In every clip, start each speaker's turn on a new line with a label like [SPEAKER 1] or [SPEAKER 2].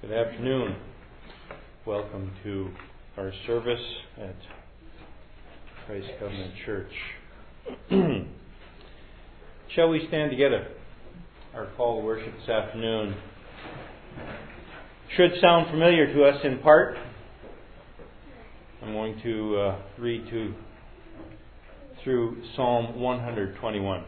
[SPEAKER 1] Good afternoon. Welcome to our service at Christ Covenant Church. Shall we stand together? Our call to worship this afternoon should sound familiar to us in part. I'm going to read through Psalm 121.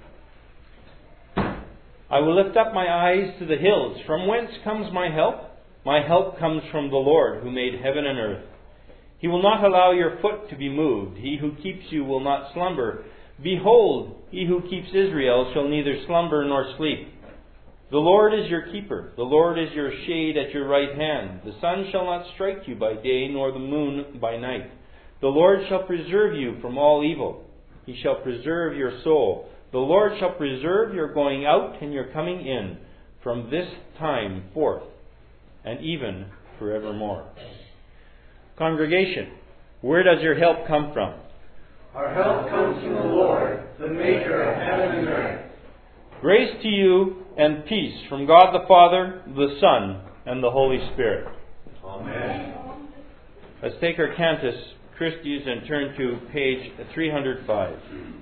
[SPEAKER 1] I will lift up my eyes to the hills. From whence comes my help? My help comes from the Lord, who made heaven and earth. He will not allow your foot to be moved. He who keeps you will not slumber. Behold, he who keeps Israel shall neither slumber nor sleep. The Lord is your keeper. The Lord is your shade at your right hand. The sun shall not strike you by day, nor the moon by night. The Lord shall preserve you from all evil. He shall preserve your soul. The Lord shall preserve your going out and your coming in from this time forth and even forevermore. Congregation, where does your help come from?
[SPEAKER 2] Our help comes from the Lord, the maker of heaven and earth.
[SPEAKER 1] Grace to you and peace from God the Father, the Son, and the Holy Spirit.
[SPEAKER 2] Amen.
[SPEAKER 1] Let's take our Cantus Christus and turn to page 305.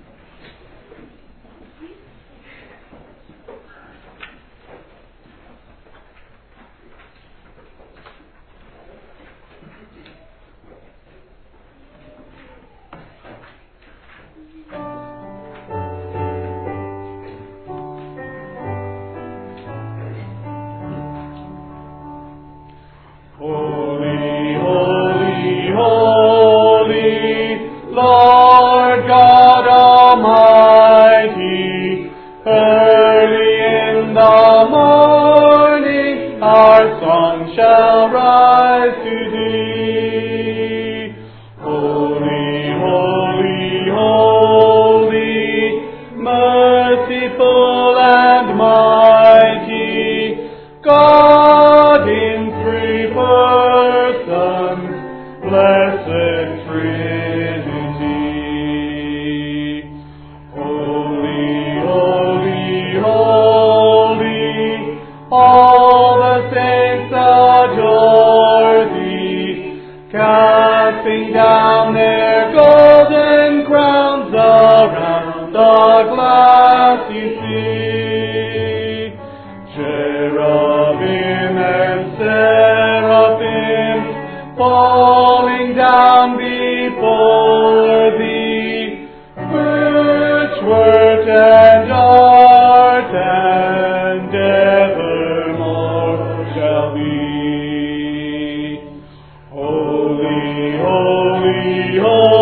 [SPEAKER 2] Lord God Almighty, early in the morning our song shall rise to thee. Holy, holy, holy, merciful and mighty, God in three persons, blessed Trinity. All the saints adore thee, casting down their golden crowns around the glassy sea. Cherubim and seraphim falling down before thee, which word and art and evermore shall be. Holy, holy,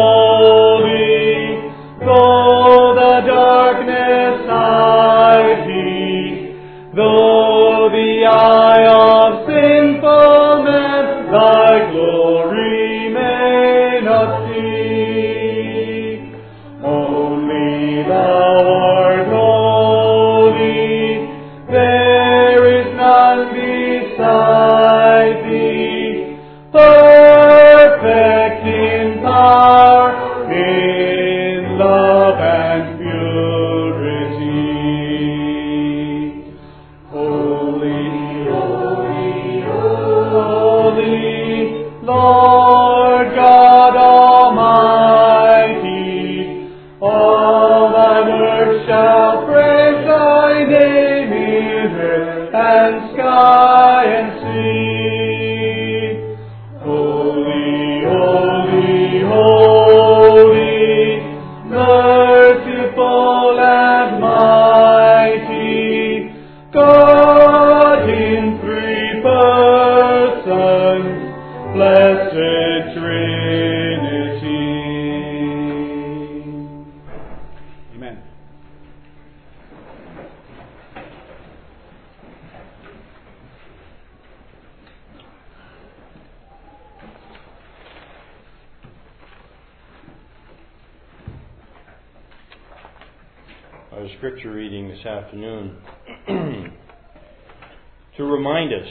[SPEAKER 2] holy, though the darkness hide thee, though the eye of sinful men thy glory may not see. Only thou art holy, there is none beside thee, perfect in power, in love and purity. Holy, holy, holy, Lord God Almighty, all thy works shall praise thy name in earth and sky and sea. Holy, holy, holy, merciful and mighty, God in three persons, blessed Trinity. Amen.
[SPEAKER 1] Our scripture reading this afternoon to remind us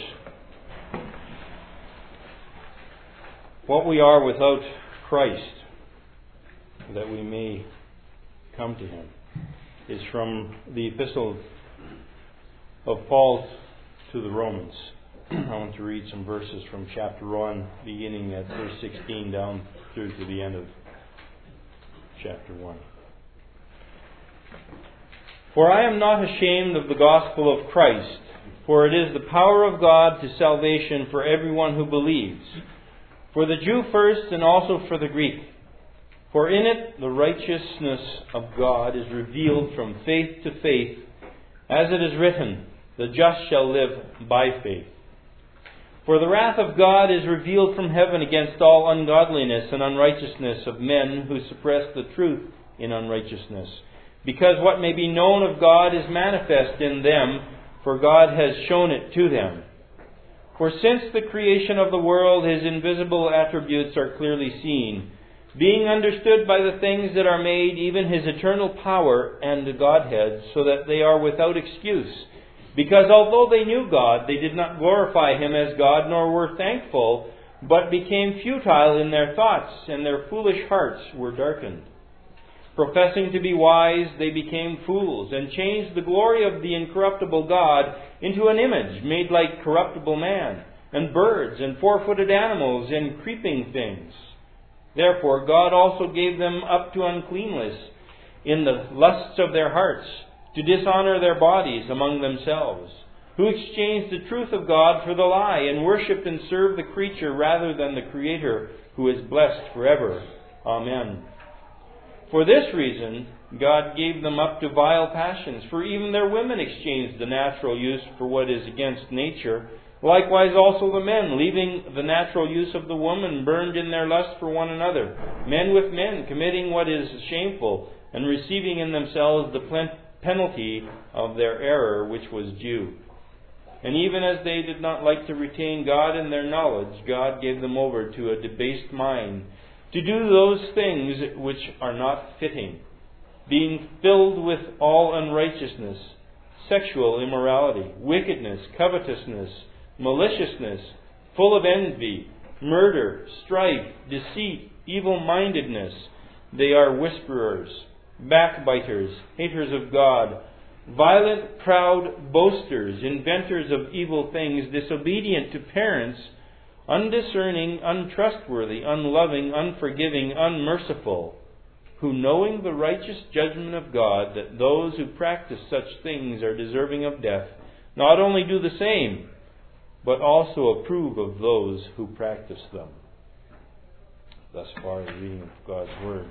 [SPEAKER 1] what we are without Christ, that we may come to Him, is from the epistle of Paul to the Romans. I want to read some verses from chapter 1, beginning at verse 16 down through to the end of chapter 1. For I am not ashamed of the gospel of Christ, for it is the power of God to salvation for everyone who believes, for the Jew first and also for the Greek. For in it the righteousness of God is revealed from faith to faith, as it is written, the just shall live by faith. For the wrath of God is revealed from heaven against all ungodliness and unrighteousness of men who suppress the truth in unrighteousness, because what may be known of God is manifest in them, for God has shown it to them. For since the creation of the world His invisible attributes are clearly seen, being understood by the things that are made, even His eternal power and the Godhead, so that they are without excuse. Because although they knew God, they did not glorify Him as God, nor were thankful, but became futile in their thoughts, and their foolish hearts were darkened. Professing to be wise, they became fools, and changed the glory of the incorruptible God into an image made like corruptible man, and birds, and four-footed animals, and creeping things. Therefore God also gave them up to uncleanness in the lusts of their hearts, to dishonor their bodies among themselves, who exchanged the truth of God for the lie, and worshipped and served the creature rather than the Creator, who is blessed forever. Amen. For this reason God gave them up to vile passions, for even their women exchanged the natural use for what is against nature. Likewise also the men, leaving the natural use of the woman, burned in their lust for one another, men with men, committing what is shameful, and receiving in themselves the penalty of their error, which was due. And even as they did not like to retain God in their knowledge, God gave them over to a debased mind, to do those things which are not fitting, being filled with all unrighteousness, sexual immorality, wickedness, covetousness, maliciousness, full of envy, murder, strife, deceit, evil-mindedness. They are whisperers, backbiters, haters of God, violent, proud, boasters, inventors of evil things, disobedient to parents, undiscerning, untrustworthy, unloving, unforgiving, unmerciful, who, knowing the righteous judgment of God, that those who practice such things are deserving of death, not only do the same, but also approve of those who practice them. Thus far, the reading of God's Word.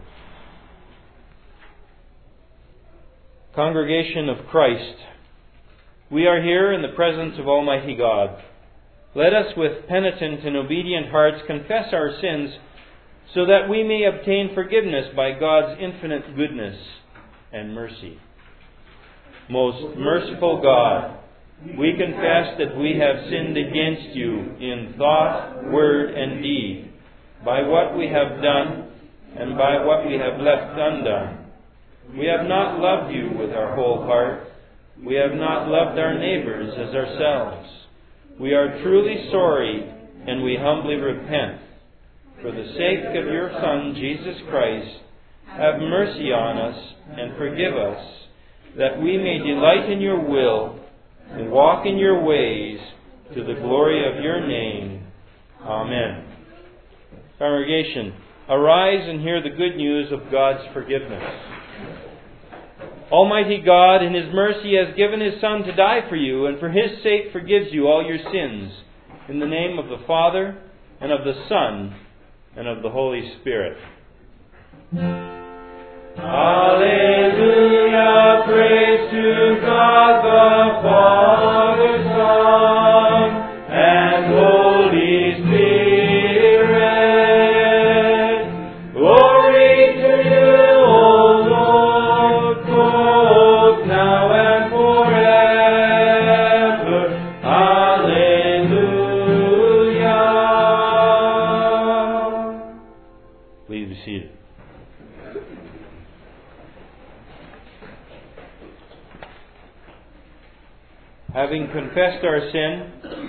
[SPEAKER 1] Congregation of Christ, we are here in the presence of Almighty God. Let us with penitent and obedient hearts confess our sins, so that we may obtain forgiveness by God's infinite goodness and mercy. Most merciful God, we confess that we have sinned against You in thought, word, and deed, by what we have done and by what we have left undone. We have not loved You with our whole heart. We have not loved our neighbors as ourselves. We are truly sorry, and we humbly repent. For the sake of Your Son, Jesus Christ, have mercy on us and forgive us, that we may delight in Your will and walk in Your ways, to the glory of Your name. Amen. Congregation, arise and hear the good news of God's forgiveness. Almighty God, in His mercy, has given His Son to die for you, and for His sake forgives you all your sins. In the name of the Father, and of the Son, and of the Holy Spirit. Alleluia, praise to God the Father, Son, and Holy Spirit. Glory to You, O Lord, both now and forever. Alleluia. Please be seated. Having confessed our sin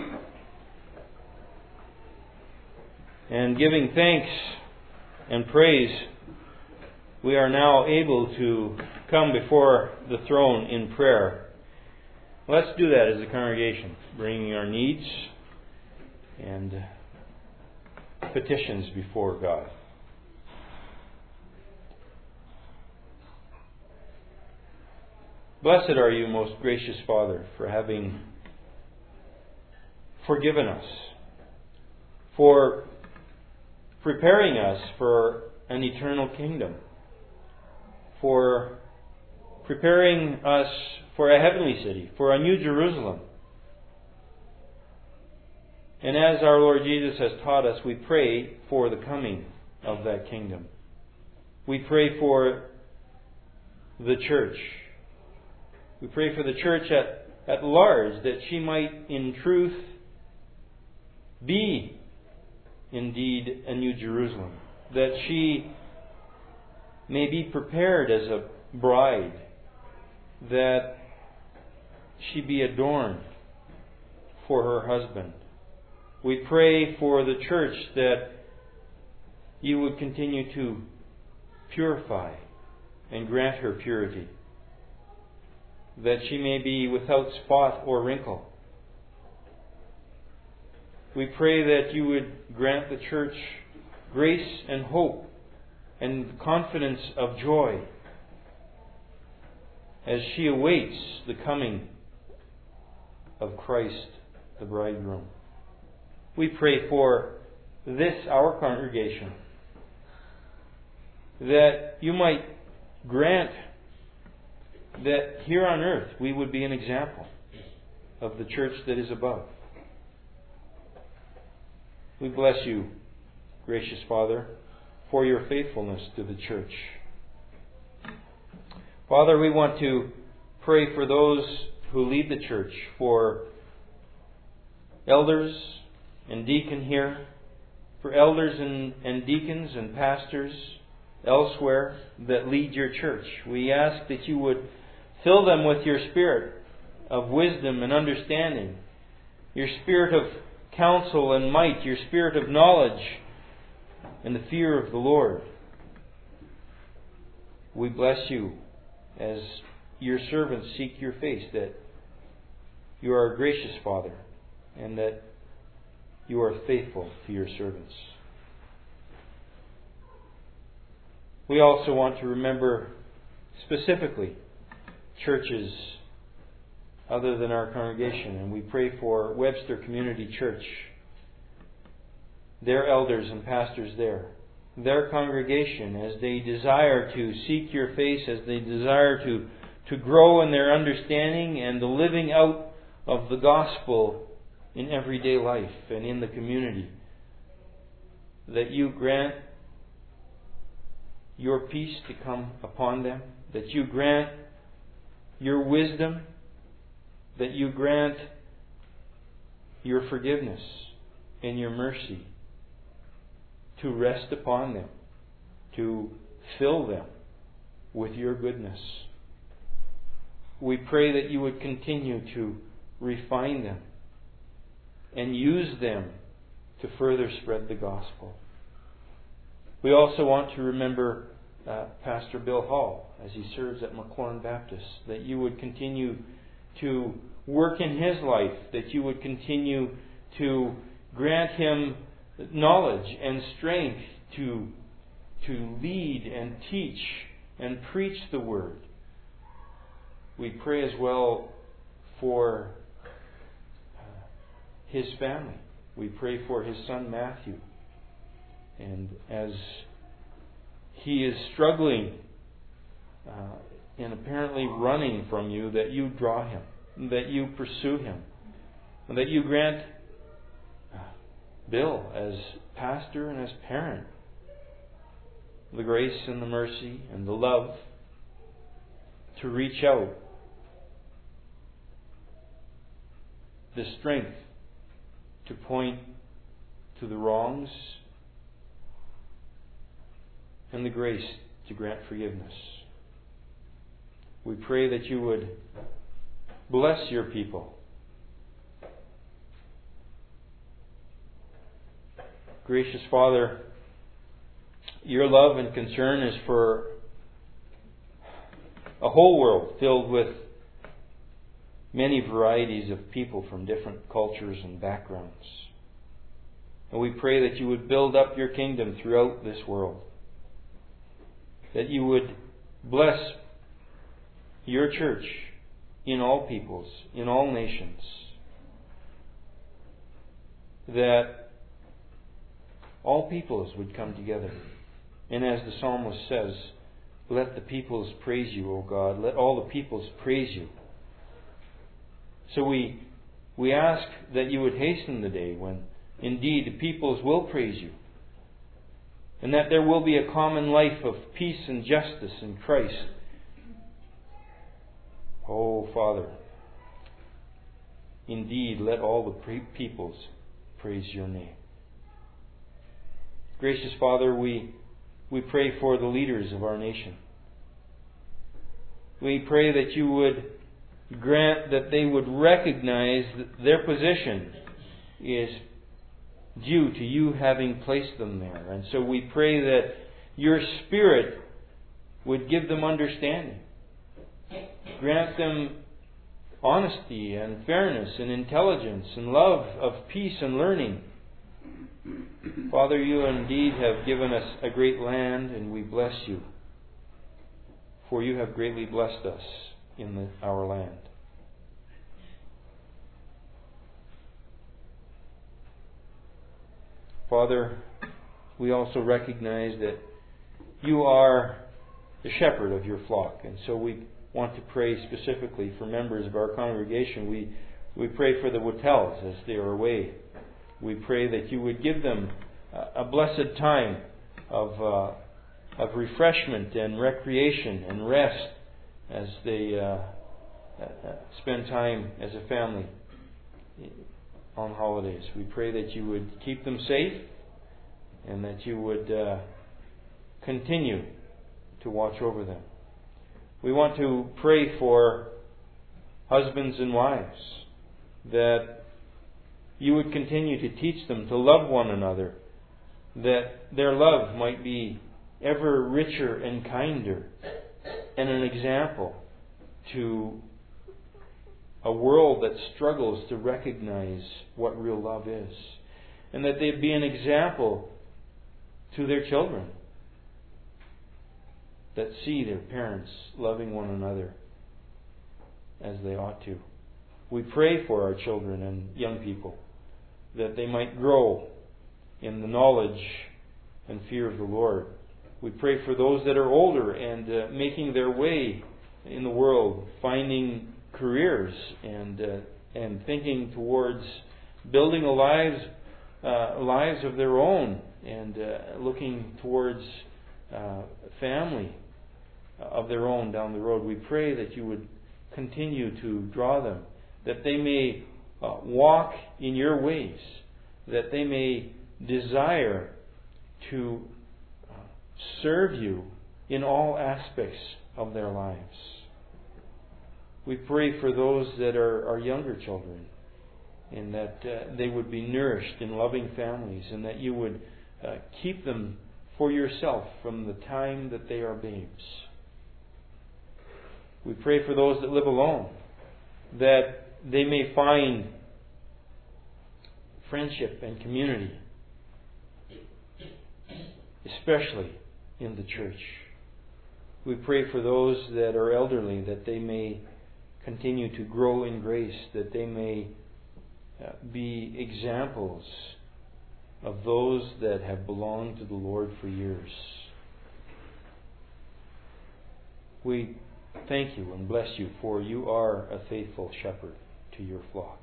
[SPEAKER 1] and giving thanks and praise, we are now able to come before the throne in prayer. Let's do that as a congregation, bringing our needs, and petitions before God. Blessed are you, most gracious Father, for having forgiven us, for preparing us for an eternal kingdom, for preparing us for a heavenly city, for a new Jerusalem. And as our Lord Jesus has taught us, we pray for the coming of that kingdom. We pray for the church. We pray for the church at large, that she might in truth be indeed a new Jerusalem, that she may be prepared as a bride, that she be adorned for her husband. We pray for the church that you would continue to purify and grant her purity, that she may be without spot or wrinkle. We pray that you would grant the church grace and hope and confidence of joy as she awaits the coming of Christ, the bridegroom. We pray for this, our congregation, that you might grant that here on earth we would be an example of the church that is above. We bless you, gracious Father, for your faithfulness to the church. Father, we want to pray for those who lead the church, for elders and deacon here, for elders and deacons and pastors elsewhere that lead your church. We ask that you would fill them with your spirit of wisdom and understanding, your spirit of counsel and might, your spirit of knowledge and the fear of the Lord. We bless you as your servants seek your face, that you are a gracious Father and that you are faithful to your servants. We also want to remember specifically churches other than our congregation, and we pray for Webster Community Church, their elders and pastors there, their congregation, as they desire to seek your face, as they desire to grow in their understanding and the living out of the gospel in everyday life and in the community, that you grant your peace to come upon them, that you grant your wisdom, that you grant your forgiveness and your mercy to rest upon them, to fill them with your goodness. We pray that you would continue to refine them and use them to further spread the gospel. We also want to remember Pastor Bill Hall as he serves at McLaurin Baptist, that you would continue to work in his life, that you would continue to grant him knowledge and strength to lead and teach and preach the Word. We pray as well for his family. We pray for his son Matthew. And as he is struggling and apparently running from you, that you draw him, that you pursue him, and that you grant Bill as pastor and as parent the grace and the mercy and the love to reach out, the strength to point to the wrongs, and the grace to grant forgiveness. We pray that you would bless your people. Gracious Father, your love and concern is for a whole world filled with many varieties of people from different cultures and backgrounds. And we pray that you would build up your kingdom throughout this world. That you would bless your church in all peoples, in all nations. That all peoples would come together. And as the psalmist says, let the peoples praise you, O God. Let all the peoples praise you. So we ask that you would hasten the day when indeed the peoples will praise you. And that there will be a common life of peace and justice in Christ. Oh, Father, indeed, let all the peoples praise your name. Gracious Father, we pray for the leaders of our nation. We pray that you would grant that they would recognize that their position is due to you having placed them there. And so we pray that your Spirit would give them understanding. Grant them honesty and fairness and intelligence and love of peace and learning. Father, you indeed have given us a great land, and we bless you. For you have greatly blessed us in our land. Father, we also recognize that you are the shepherd of your flock, and so we want to pray specifically for members of our congregation. We pray for the Wittels as they are away. We pray that you would give them a blessed time of refreshment and recreation and rest as they spend time as a family on holidays. We pray that you would keep them safe and that you would continue to watch over them. We want to pray for husbands and wives, that you would continue to teach them to love one another, that their love might be ever richer and kinder, and an example to a world that struggles to recognize what real love is. And that they'd be an example to their children that see their parents loving one another as they ought to. We pray for our children and young people that they might grow in the knowledge and fear of the Lord. We pray for those that are older and making their way in the world, finding careers and thinking towards building lives of their own and looking towards family of their own down the road. We pray that you would continue to draw them, that they may walk in your ways, that they may desire to serve you in all aspects of their lives. We pray for those that are younger children, and that they would be nourished in loving families, and that you would keep them for yourself from the time that they are babes. We pray for those that live alone, that they may find friendship and community, especially in the church. We pray for those that are elderly, that they may continue to grow in grace, that they may be examples of those that have belonged to the Lord for years. We thank you and bless you, for you are a faithful shepherd to your flock.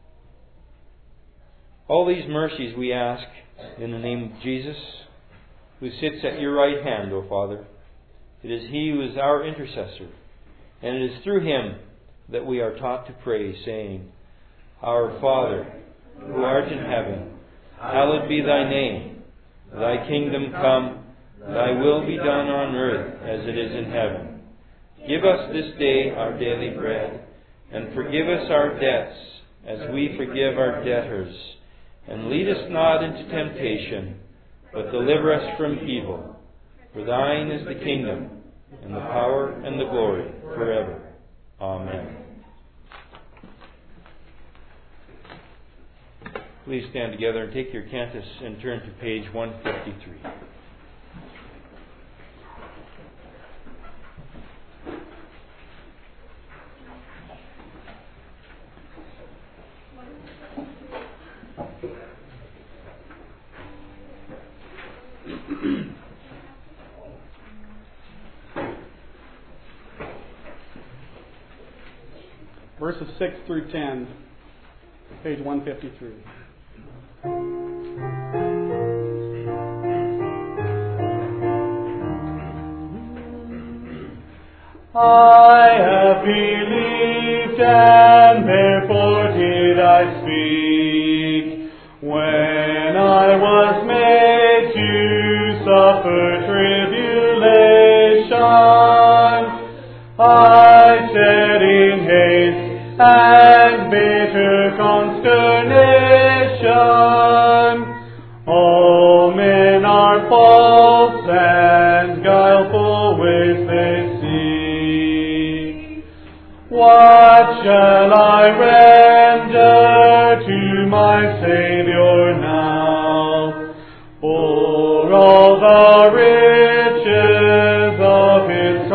[SPEAKER 1] All these mercies we ask in the name of Jesus, who sits at your right hand, O Father. It is He who is our intercessor, and it is through Him that we are taught to pray, saying, Our Father, who art in heaven, hallowed be thy name. Thy kingdom come, thy will be done on earth as it is in heaven. Give us this day our daily bread, and forgive us our debts as we forgive our debtors. And lead us not into temptation, but deliver us from evil. For thine is the kingdom, and the power, and the glory, forever. Amen. Please stand together and take your cantus and turn to page 153.
[SPEAKER 3] Verses 6 through 10, page 153. I have believed, and therefore did I speak, when I was made to suffer tribulation. I said in haste and bitter consternation, all men are false, and guileful ways they seek. What shall I render to my Savior now, for all the riches of His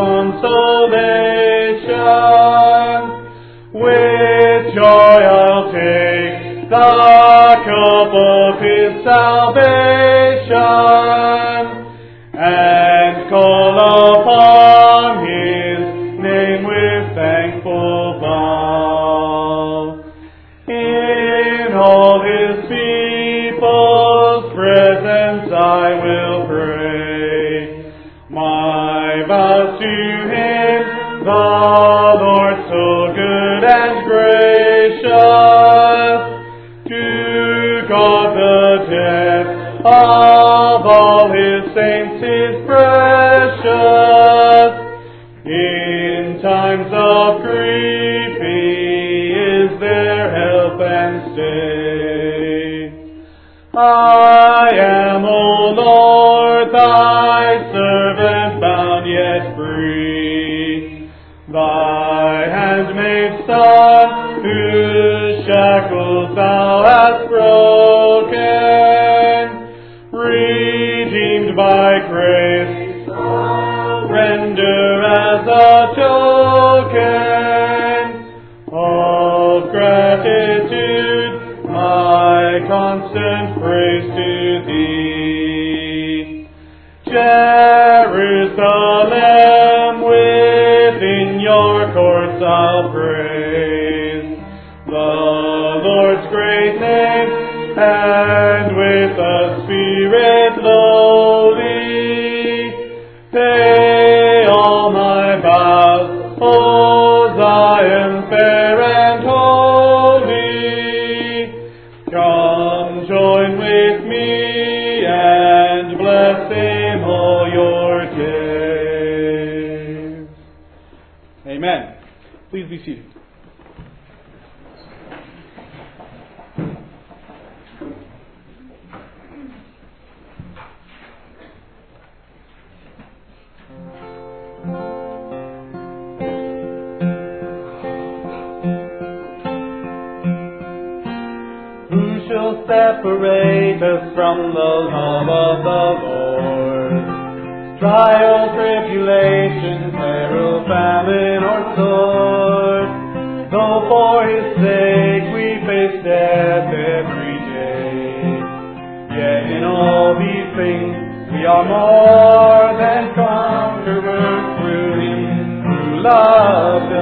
[SPEAKER 3] consolation? With joy I'll take the cup of His salvation, and call upon His name with thankful vow. In all His people's presence I will pray my vows to Him, the Lord so good and gracious. To God the death of all His saints is precious. In times of grief He is their help and stay. I am, O Lord, Thy servant, bound yet free, Thy handmaid's son, whose shackles Thou hast broken, redeemed by grace, render as a token of gratitude my constant praise to Thee. Jerusalem, within Your courts I'll praise the Lord's great name, and with a spirit lowly pay all my vows, O Zion fair and holy. Come join with me and bless Him all your days. Amen. Please be seated. Who shall separate us from the love of the Lord? Trial, tribulation, peril, famine, or sword. Though for His sake we face death every day, yet in all these things we are more than conquerors through Him who loved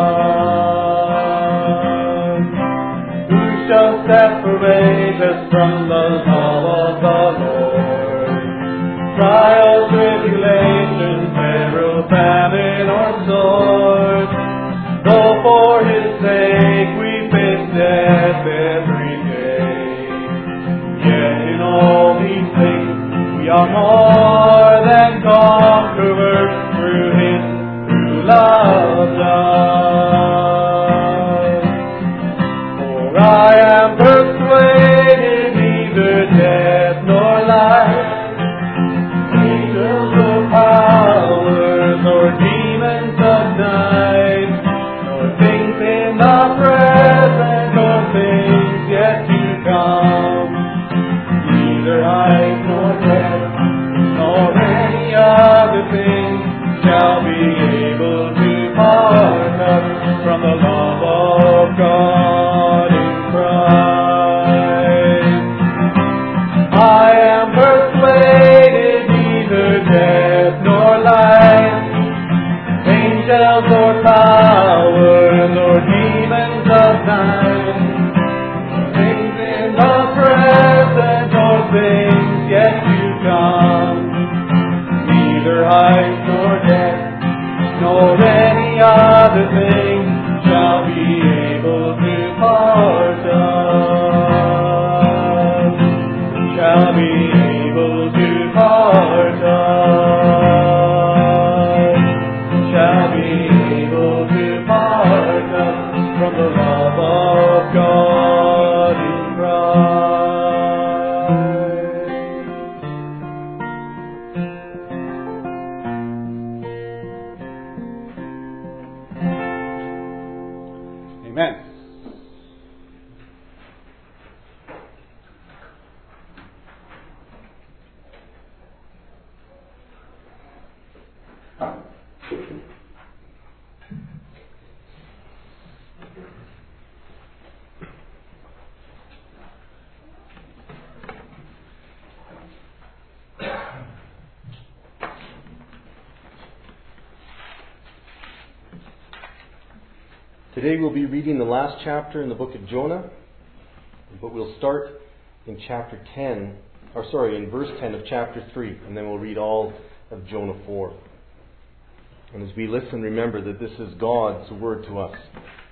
[SPEAKER 3] us. Who shall separate us from the love of the Lord? Trial, tribulation, peril, famine, or sword. Though for His sake we face death every day, yet in all these things we are more than conquerors through Him who loved us. For I am persuaded neither death nor life, angels or powers or demons of night, nor things in the present or things yet to come, neither height nor depth, nor any other thing shall be able to part us from the love of God in Christ. I am persuaded neither death nor life, angels or powers or demons of night, things in the present or things yet to come, neither height nor depth nor any other thing shall be able to part us, shall be able to part us, shall be able to part us from the love of God in Christ. Amen.
[SPEAKER 4] Today we'll be reading the last chapter in the book of Jonah, but we'll start in in verse 10 of chapter 3, and then we'll read all of Jonah 4. And as we listen, remember that this is God's word to us.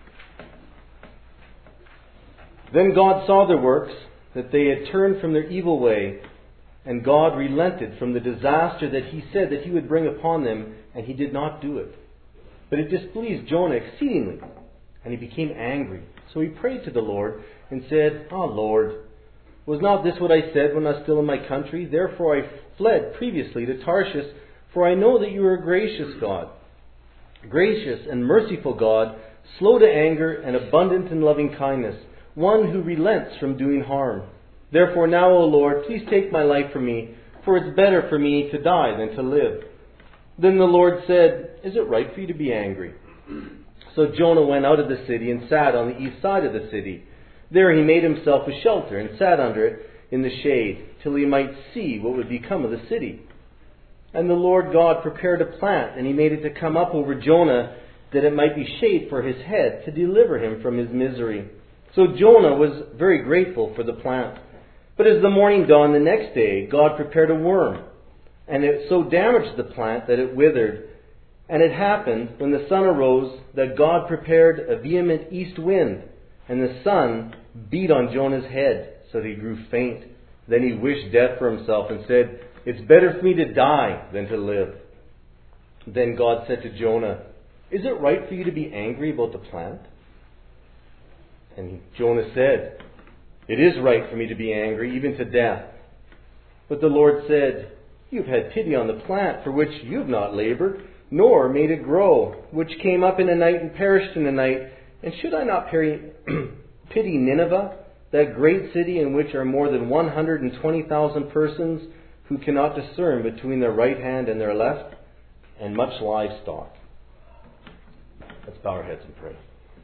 [SPEAKER 4] Then God saw their works, that they had turned from their evil way, and God relented from the disaster that He said that He would bring upon them, and He did not do it. But it displeased Jonah exceedingly, and he became angry. So he prayed to the Lord and said, "Ah, Lord, was not this what I said when I was still in my country? Therefore I fled previously to Tarshish, for I know that you are a gracious God, gracious and merciful God, slow to anger and abundant in loving kindness, one who relents from doing harm. Therefore now, O Lord, please take my life from me, for it's better for me to die than to live." Then the Lord said, "Is it right for you to be angry?" So Jonah went out of the city and sat on the east side of the city. There he made himself a shelter and sat under it in the shade, till he might see what would become of the city. And the Lord God prepared a plant, and He made it to come up over Jonah, that it might be shade for his head, to deliver him from his misery. So Jonah was very grateful for the plant. But as the morning dawned the next day, God prepared a worm, and it so damaged the plant that it withered. And it happened, when the sun arose, that God prepared a vehement east wind, and the sun beat on Jonah's head, so that he grew faint. Then he wished death for himself and said, "It's better for me to die than to live." Then God said to Jonah, "Is it right for you to be angry about the plant?" And Jonah said, "It is right for me to be angry, even to death." But the Lord said, "You've had pity on the plant, for which you have not labored, nor made it grow, which came up in a night and perished in a night. And should I not pity Nineveh, that great city in which are more than 120,000 persons who cannot discern between their right hand and their left, and much livestock?" Let's bow our heads and pray.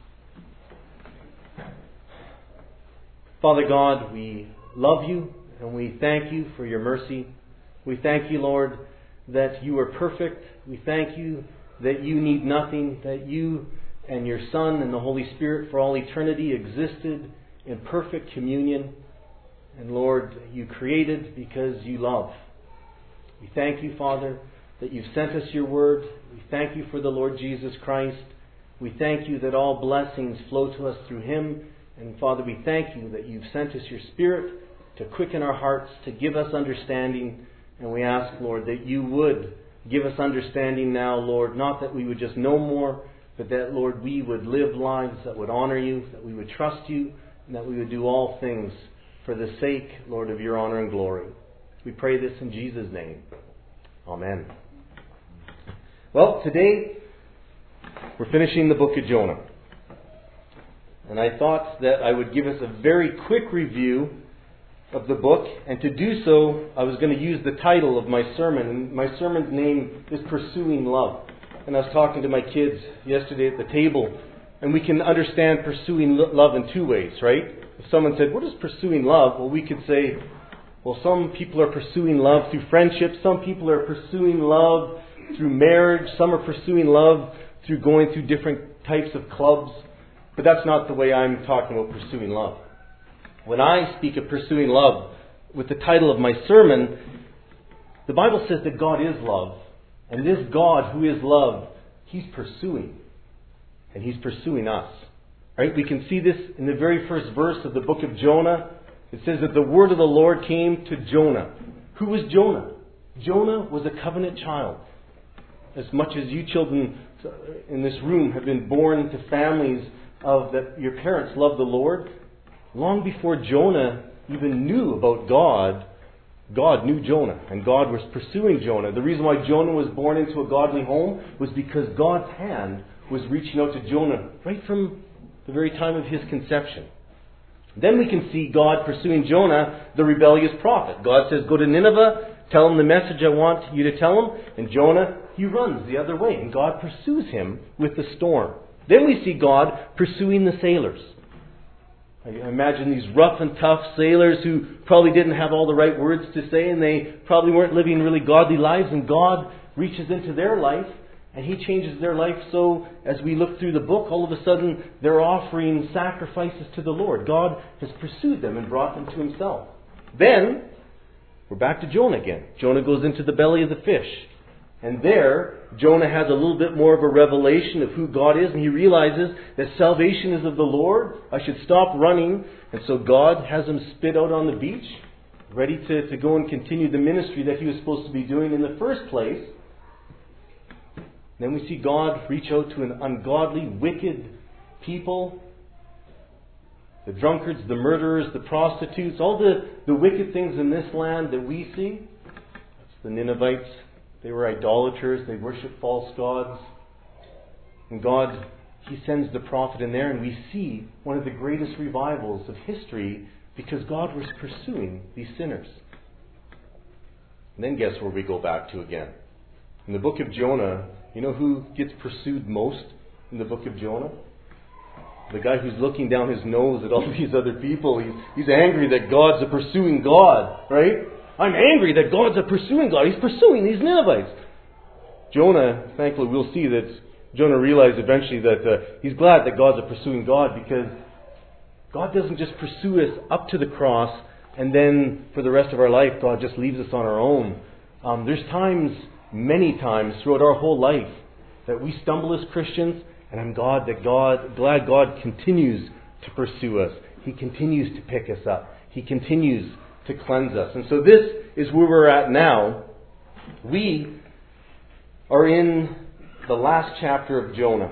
[SPEAKER 4] Father God, we love you and we thank you for your mercy. We thank you, Lord, that you are perfect. We thank you that you need nothing, that you and your Son and the Holy Spirit for all eternity existed in perfect communion. And Lord, you created because you love. We thank you, Father, that you've sent us your word. We thank you for the Lord Jesus Christ. We thank you that all blessings flow to us through Him. And Father, we thank you that you've sent us your Spirit to quicken our hearts, to give us understanding. And we ask, Lord, that you would give us understanding now, Lord, not that we would just know more, but that, Lord, we would live lives that would honor you, that we would trust you, and that we would do all things for the sake, Lord, of your honor and glory. We pray this in Jesus' name. Amen. Well, today we're finishing the book of Jonah. And I thought that I would give us a very quick review of the book, and to do so, I was going to use the title of my sermon. And my sermon's name is Pursuing Love. And I was talking to my kids yesterday at the table, and we can understand pursuing love in two ways, right? If someone said, what is pursuing love? Well, we could say, well, some people are pursuing love through friendship. Some people are pursuing love through marriage. Some are pursuing love through going through different types of clubs. But that's not the way I'm talking about pursuing love. When I speak of pursuing love with the title of my sermon, the Bible says that God is love. And this God who is love, He's pursuing. And He's pursuing us. Right? We can see this in the very first verse of the book of Jonah. It says that the word of the Lord came to Jonah. Who was Jonah? Jonah was a covenant child. As much as you children in this room have been born into families of that your parents love the Lord, long before Jonah even knew about God, God knew Jonah, and God was pursuing Jonah. The reason why Jonah was born into a godly home was because God's hand was reaching out to Jonah right from the very time of his conception. Then we can see God pursuing Jonah, the rebellious prophet. God says, go to Nineveh, tell him the message I want you to tell him. And Jonah, he runs the other way, and God pursues him with the storm. Then we see God pursuing the sailors. I imagine these rough and tough sailors who probably didn't have all the right words to say, and they probably weren't living really godly lives, and God reaches into their life and He changes their life. So as we look through the book, all of a sudden they're offering sacrifices to the Lord. God has pursued them and brought them to Himself. Then we're back to Jonah again. Jonah goes into the belly of the fish. And there, Jonah has a little bit more of a revelation of who God is, and he realizes that salvation is of the Lord. I should stop running. And so God has him spit out on the beach, ready to go and continue the ministry that he was supposed to be doing in the first place. Then we see God reach out to an ungodly, wicked people. The drunkards, the murderers, the prostitutes, all the wicked things in this land that we see. That's the Ninevites. They were idolaters. They worshiped false gods. And God, He sends the prophet in there, and we see one of the greatest revivals of history because God was pursuing these sinners. And then guess where we go back to again? In the book of Jonah, you know who gets pursued most in the book of Jonah? The guy who's looking down his nose at all these other people. He's angry that God's a pursuing God, right? I'm angry that God's a pursuing God. He's pursuing these Ninevites. Jonah, thankfully, we'll see that Jonah realized eventually that he's glad that God's a pursuing God, because God doesn't just pursue us up to the cross and then for the rest of our life God just leaves us on our own. There's times, many times throughout our whole life that we stumble as Christians, and I'm glad God continues to pursue us. He continues to pick us up. He continues to cleanse us. And so this is where we're at now. We are in the last chapter of Jonah.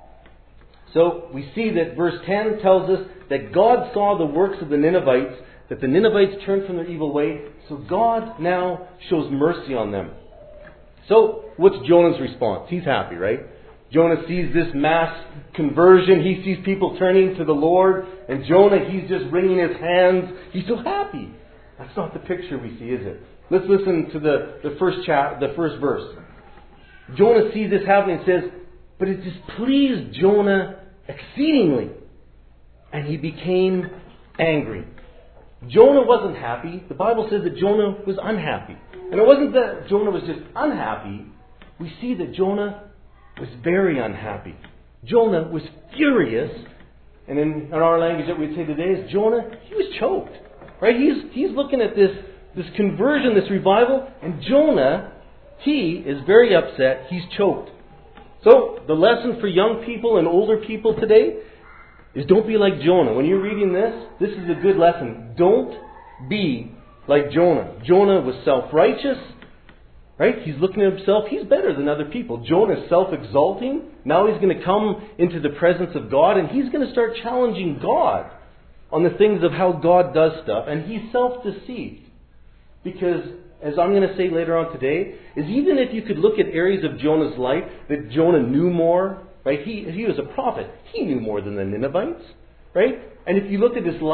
[SPEAKER 4] So we see that verse 10 tells us that God saw the works of the Ninevites, that the Ninevites turned from their evil way, so God now shows mercy on them. So what's Jonah's response? He's happy, right? Jonah sees this mass conversion. He sees people turning to the Lord. And Jonah, he's just wringing his hands. He's so happy. That's not the picture we see, is it? Let's listen to the first verse. Jonah sees this happening and says, but it displeased Jonah exceedingly, and he became angry. Jonah wasn't happy. The Bible says that Jonah was unhappy. And it wasn't that Jonah was just unhappy. We see that Jonah was very unhappy. Jonah was furious. And in our language that we'd say today is Jonah, he was choked. Right? He's looking at this conversion, this revival, and Jonah, he is very upset. He's choked. So the lesson for young people and older people today is don't be like Jonah. When you're reading this is a good lesson. Don't be like Jonah. Jonah was self-righteous. Right? He's looking at himself. He's better than other people. Jonah is self-exalting. Now he's going to come into the presence of God, and he's going to start challenging God on the things of how God does stuff. And he's self-deceived. Because, as I'm going to say later on today, is even if you could look at areas of Jonah's life that Jonah knew more, right? He was a prophet. He knew more than the Ninevites, right? And if you looked at his life,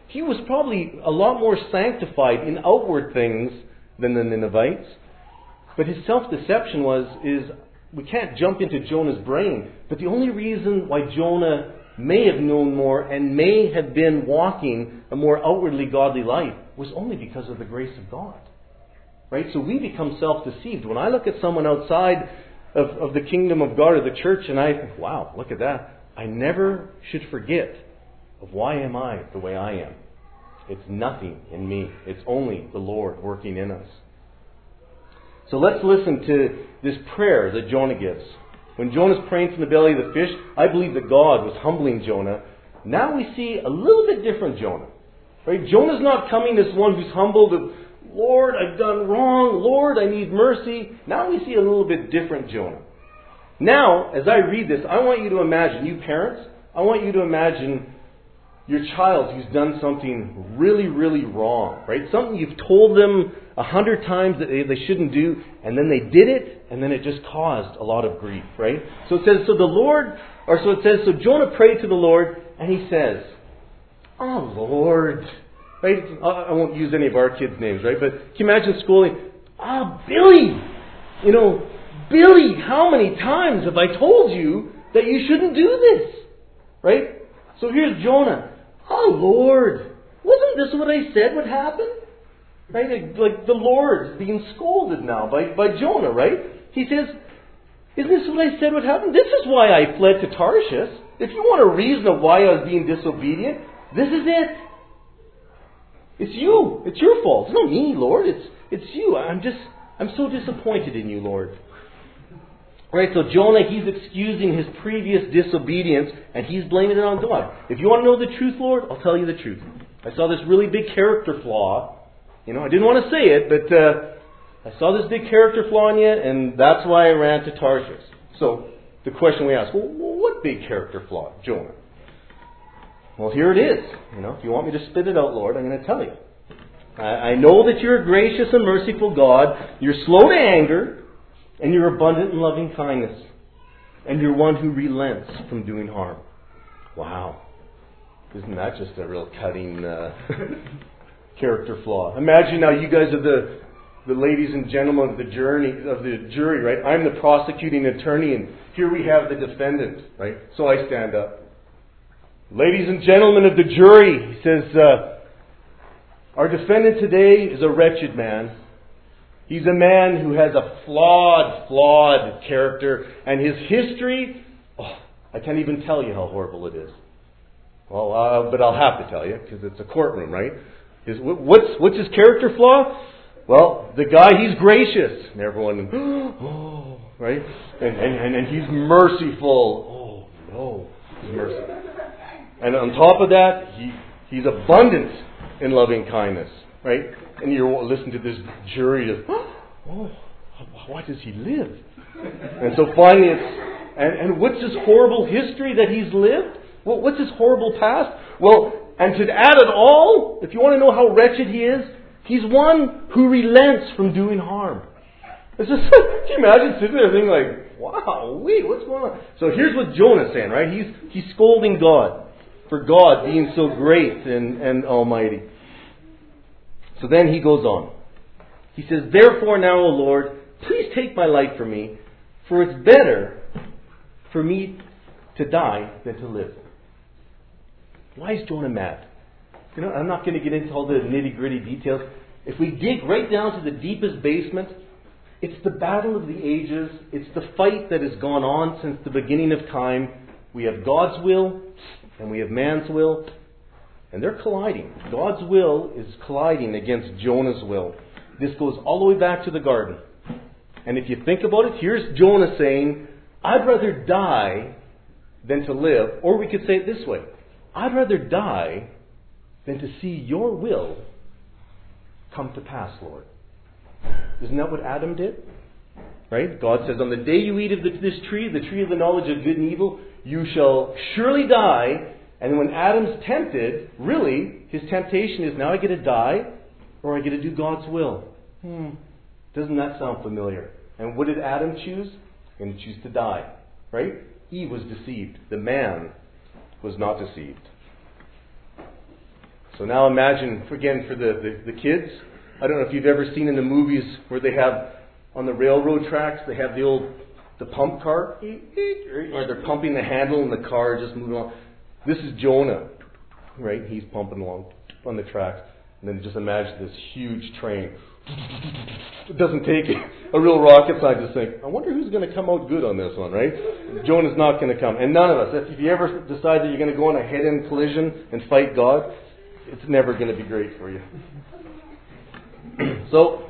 [SPEAKER 4] he was probably a lot more sanctified in outward things than the Ninevites. But his self-deception is we can't jump into Jonah's brain, but the only reason why Jonah may have known more and may have been walking a more outwardly godly life was only because of the grace of God. Right? So we become self-deceived. When I look at someone outside of the kingdom of God or the church and I think, wow, look at that, I never should forget of why am I the way I am. It's nothing in me. It's only the Lord working in us. So let's listen to this prayer that Jonah gives. When Jonah's praying from the belly of the fish, I believe that God was humbling Jonah. Now we see a little bit different Jonah. Right? Jonah's not coming as one who's humbled. Lord, I've done wrong. Lord, I need mercy. Now we see a little bit different Jonah. Now, as I read this, I want you to imagine, you parents, I want you to imagine your child who's done something really, really wrong. Right? Something you've told them 100 times that they shouldn't do, and then they did it, and then it just caused a lot of grief. Right? So it says, so Jonah prayed to the Lord, and he says, "Oh Lord," right? I won't use any of our kids' names, right? But can you imagine scolding, Billy, Billy, how many times have I told you that you shouldn't do this? Right? So here's Jonah. "Oh Lord, wasn't this what I said would happen?" Right? Like the Lord being scolded now by Jonah, right? He says, "Isn't this what I said would happen? This is why I fled to Tarshish. If you want a reason of why I was being disobedient, this is it. It's you. It's your fault. It's not me, Lord. It's you. I'm so disappointed in you, Lord." Right, so Jonah, he's excusing his previous disobedience and he's blaming it on God. If you want to know the truth, Lord, I'll tell you the truth. I saw this really big character flaw. I didn't want to say it, but I saw this big character flaw in you, and that's why I ran to Tarshish. So the question we ask, well, what big character flaw, Jonah? Well, here it is. If you want me to spit it out, Lord, I'm going to tell you. I know that you're a gracious and merciful God. You're slow to anger, and you're abundant in loving kindness. And you're one who relents from doing harm. Wow. Isn't that just a real cutting character flaw? Imagine now you guys are the ladies and gentlemen of the jury, right? I'm the prosecuting attorney, and here we have the defendant, right? So I stand up. "Ladies and gentlemen of the jury," he says, "our defendant today is a wretched man. He's a man who has a flawed character, and his history, I can't even tell you how horrible it is. Well, but I'll have to tell you, because it's a courtroom, right? What's his character flaw? Well, the guy, he's gracious." And everyone, right? And he's merciful. Oh, no, he's merciful. And on top of that, he's abundant in loving kindness, right? And you listen to this jury of, why does he live? And so finally and what's his horrible history that he's lived? What's his horrible past? Well, and to add it all, if you want to know how wretched he is, he's one who relents from doing harm. It's just, can you imagine sitting there thinking like, wow, what's going on? So here's what Jonah's saying, right? He's scolding God for God being so great and almighty. So then he goes on. He says, "Therefore now, O Lord, please take my life from me, for it's better for me to die than to live." Why is Jonah mad? I'm not going to get into all the nitty-gritty details. If we dig right down to the deepest basement, it's the battle of the ages. It's the fight that has gone on since the beginning of time. We have God's will and we have man's will. And they're colliding. God's will is colliding against Jonah's will. This goes all the way back to the garden. And if you think about it, here's Jonah saying, "I'd rather die than to live." Or we could say it this way, "I'd rather die than to see your will come to pass, Lord." Isn't that what Adam did? Right? God says, "On the day you eat of this tree, the tree of the knowledge of good and evil, you shall surely die." And when Adam's tempted, really, his temptation is, now I get to die, or I get to do God's will. Doesn't that sound familiar? And what did Adam choose? He chose to die. Right? Eve was deceived. The man was not deceived. So now imagine, again, for the kids, I don't know if you've ever seen in the movies where they have, on the railroad tracks, they have the pump car, or they're pumping the handle and the car just moving along. This is Jonah, right? He's pumping along on the tracks. And then just imagine this huge train. It doesn't take a real rocket scientist to think, I wonder who's going to come out good on this one, right? Jonah's not going to come. And none of us. If you ever decide that you're going to go on a head-on collision and fight God, it's never going to be great for you. So,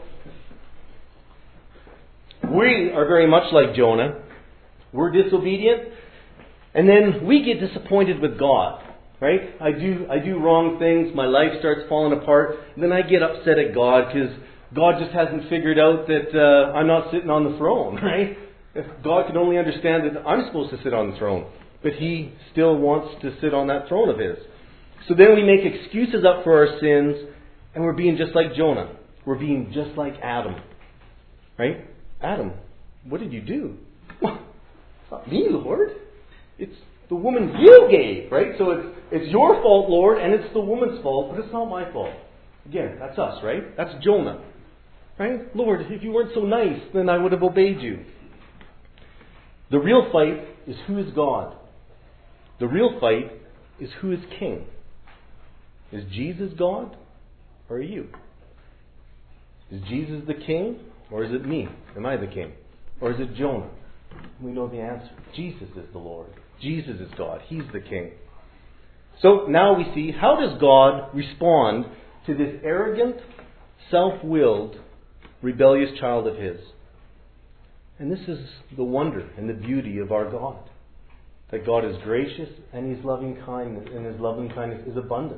[SPEAKER 4] we are very much like Jonah. We're disobedient. And then we get disappointed with God. Right? I do wrong things. My life starts falling apart. And then I get upset at God because God just hasn't figured out that I'm not sitting on the throne. Right? If God could only understand that I'm supposed to sit on the throne, but He still wants to sit on that throne of His. So then we make excuses up for our sins, and we're being just like Jonah. We're being just like Adam. Right? Adam, what did you do? Well, it's not me, Lord. It's the woman you gave, right? So it's your fault, Lord, and it's the woman's fault, but it's not my fault. Again, that's us, right? That's Jonah. Right? Lord, if you weren't so nice, then I would have obeyed you. The real fight is who is God. The real fight is who is king. Is Jesus God, or are you? Is Jesus the king, or is it me? Am I the king? Or is it Jonah? We know the answer. Jesus is the Lord. Jesus is God. He's the king. So now we see, how does God respond to this arrogant, self-willed, rebellious child of His? And this is the wonder and the beauty of our God. That God is gracious and He's loving kindness, and His loving kindness is abundant.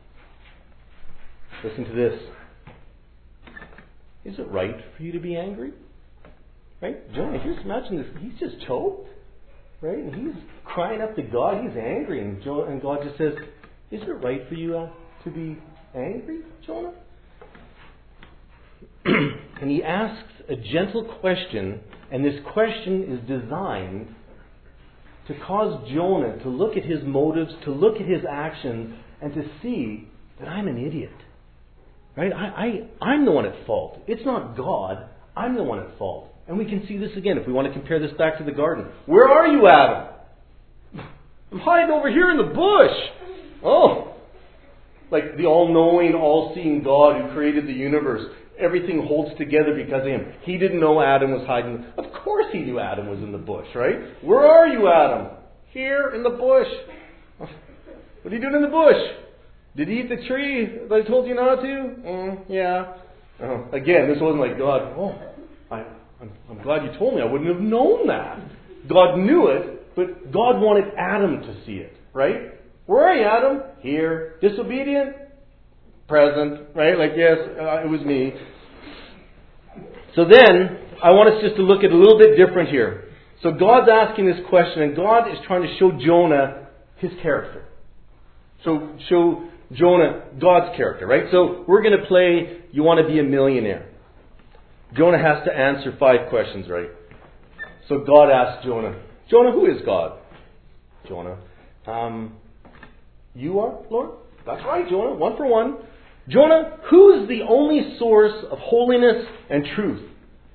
[SPEAKER 4] Listen to this. Is it right for you to be angry? Right? Jonah, just imagine this. He's just choked. Right? And he's crying up to God. He's angry. And God just says, is it right for you to be angry, Jonah? And He asks a gentle question. And this question is designed to cause Jonah to look at his motives, to look at his actions, and to see that I'm an idiot. Right? I'm the one at fault. It's not God. I'm the one at fault. And we can see this again if we want to compare this back to the garden. Where are you, Adam? I'm hiding over here in the bush. Oh. Like the all-knowing, all-seeing God who created the universe. Everything holds together because of Him. He didn't know Adam was hiding. Of course He knew Adam was in the bush, right? Where are you, Adam? Here in the bush. What are you doing in the bush? Did he eat the tree that I told you not to? Yeah. Again, this wasn't like God, I'm glad you told me. I wouldn't have known that. God knew it, but God wanted Adam to see it, right? Where are you, Adam? Here. Disobedient? Present, right? Like, yes, it was me. So then, I want us just to look at a little bit different here. So God's asking this question, and God is trying to show Jonah His character. So show Jonah God's character, right? So we're going to play You Want to Be a Millionaire. Jonah has to answer 5 questions, right? So God asks Jonah, who is God? Jonah, you are, Lord? That's right, Jonah, 1 for 1. Jonah, who is the only source of holiness and truth?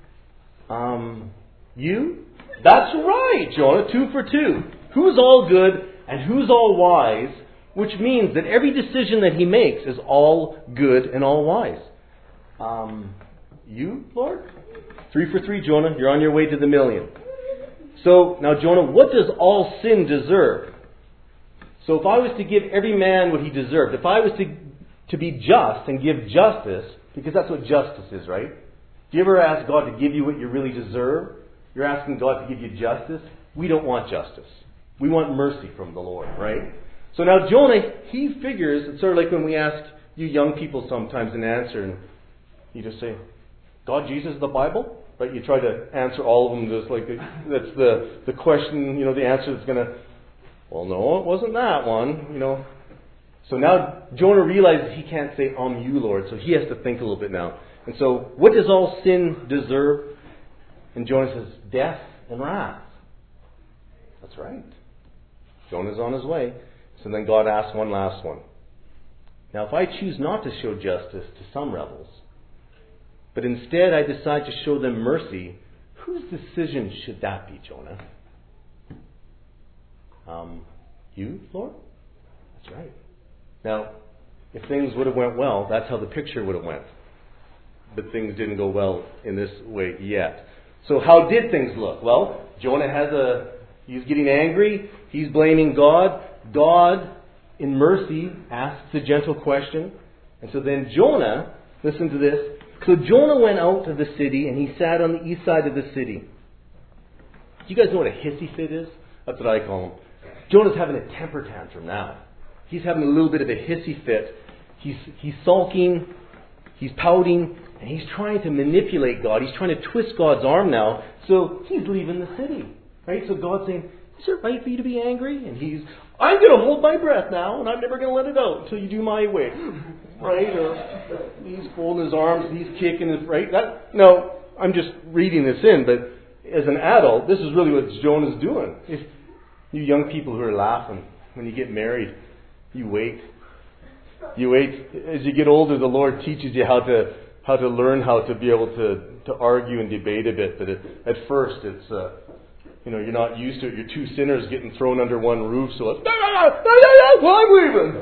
[SPEAKER 4] You? That's right, Jonah, 2 for 2. Who's all good and who's all wise? Which means that every decision that he makes is all good and all wise. You, Lord? 3 for 3, Jonah. You're on your way to the million. So, now Jonah, what does all sin deserve? So if I was to give every man what he deserved, if I was to be just and give justice, because that's what justice is, right? Do you ever ask God to give you what you really deserve? You're asking God to give you justice? We don't want justice. We want mercy from the Lord, right? So now Jonah, he figures, it's sort of like when we ask you young people sometimes an answer, and you just say, God, Jesus, the Bible? Right? You try to answer all of them just like, that's the question, the answer that's going to, well, no, it wasn't that one, So now Jonah realizes he can't say, you, Lord, so he has to think a little bit now. And so, what does all sin deserve? And Jonah says, death and wrath. That's right. Jonah's on his way. So then God asks one last one. Now, if I choose not to show justice to some rebels, but instead I decide to show them mercy, whose decision should that be, Jonah? You, Lord? That's right. Now, if things would have went well, that's how the picture would have went. But things didn't go well in this way yet. So how did things look? Well, Jonah he's getting angry. He's blaming God. God, in mercy, asks the gentle question. And so then Jonah, listen to this. So Jonah went out of the city and he sat on the east side of the city. Do you guys know what a hissy fit is? That's what I call them. Jonah's having a temper tantrum now. He's having a little bit of a hissy fit. He's sulking, he's pouting, and he's trying to manipulate God. He's trying to twist God's arm now. So he's leaving the city. Right? So God's saying, is it right for you to be angry? And I'm going to hold my breath now, and I'm never going to let it out until you do my way. Right? Or he's folding his arms, he's kicking his, right? No, I'm just reading this in, but as an adult, this is really what Jonah's doing. If you young people who are laughing, when you get married, you wait. You wait. As you get older, the Lord teaches you how to learn how to be able to argue and debate a bit. But at first, it's you're not used to it. You're two sinners getting thrown under one roof, so it's well, I'm leaving.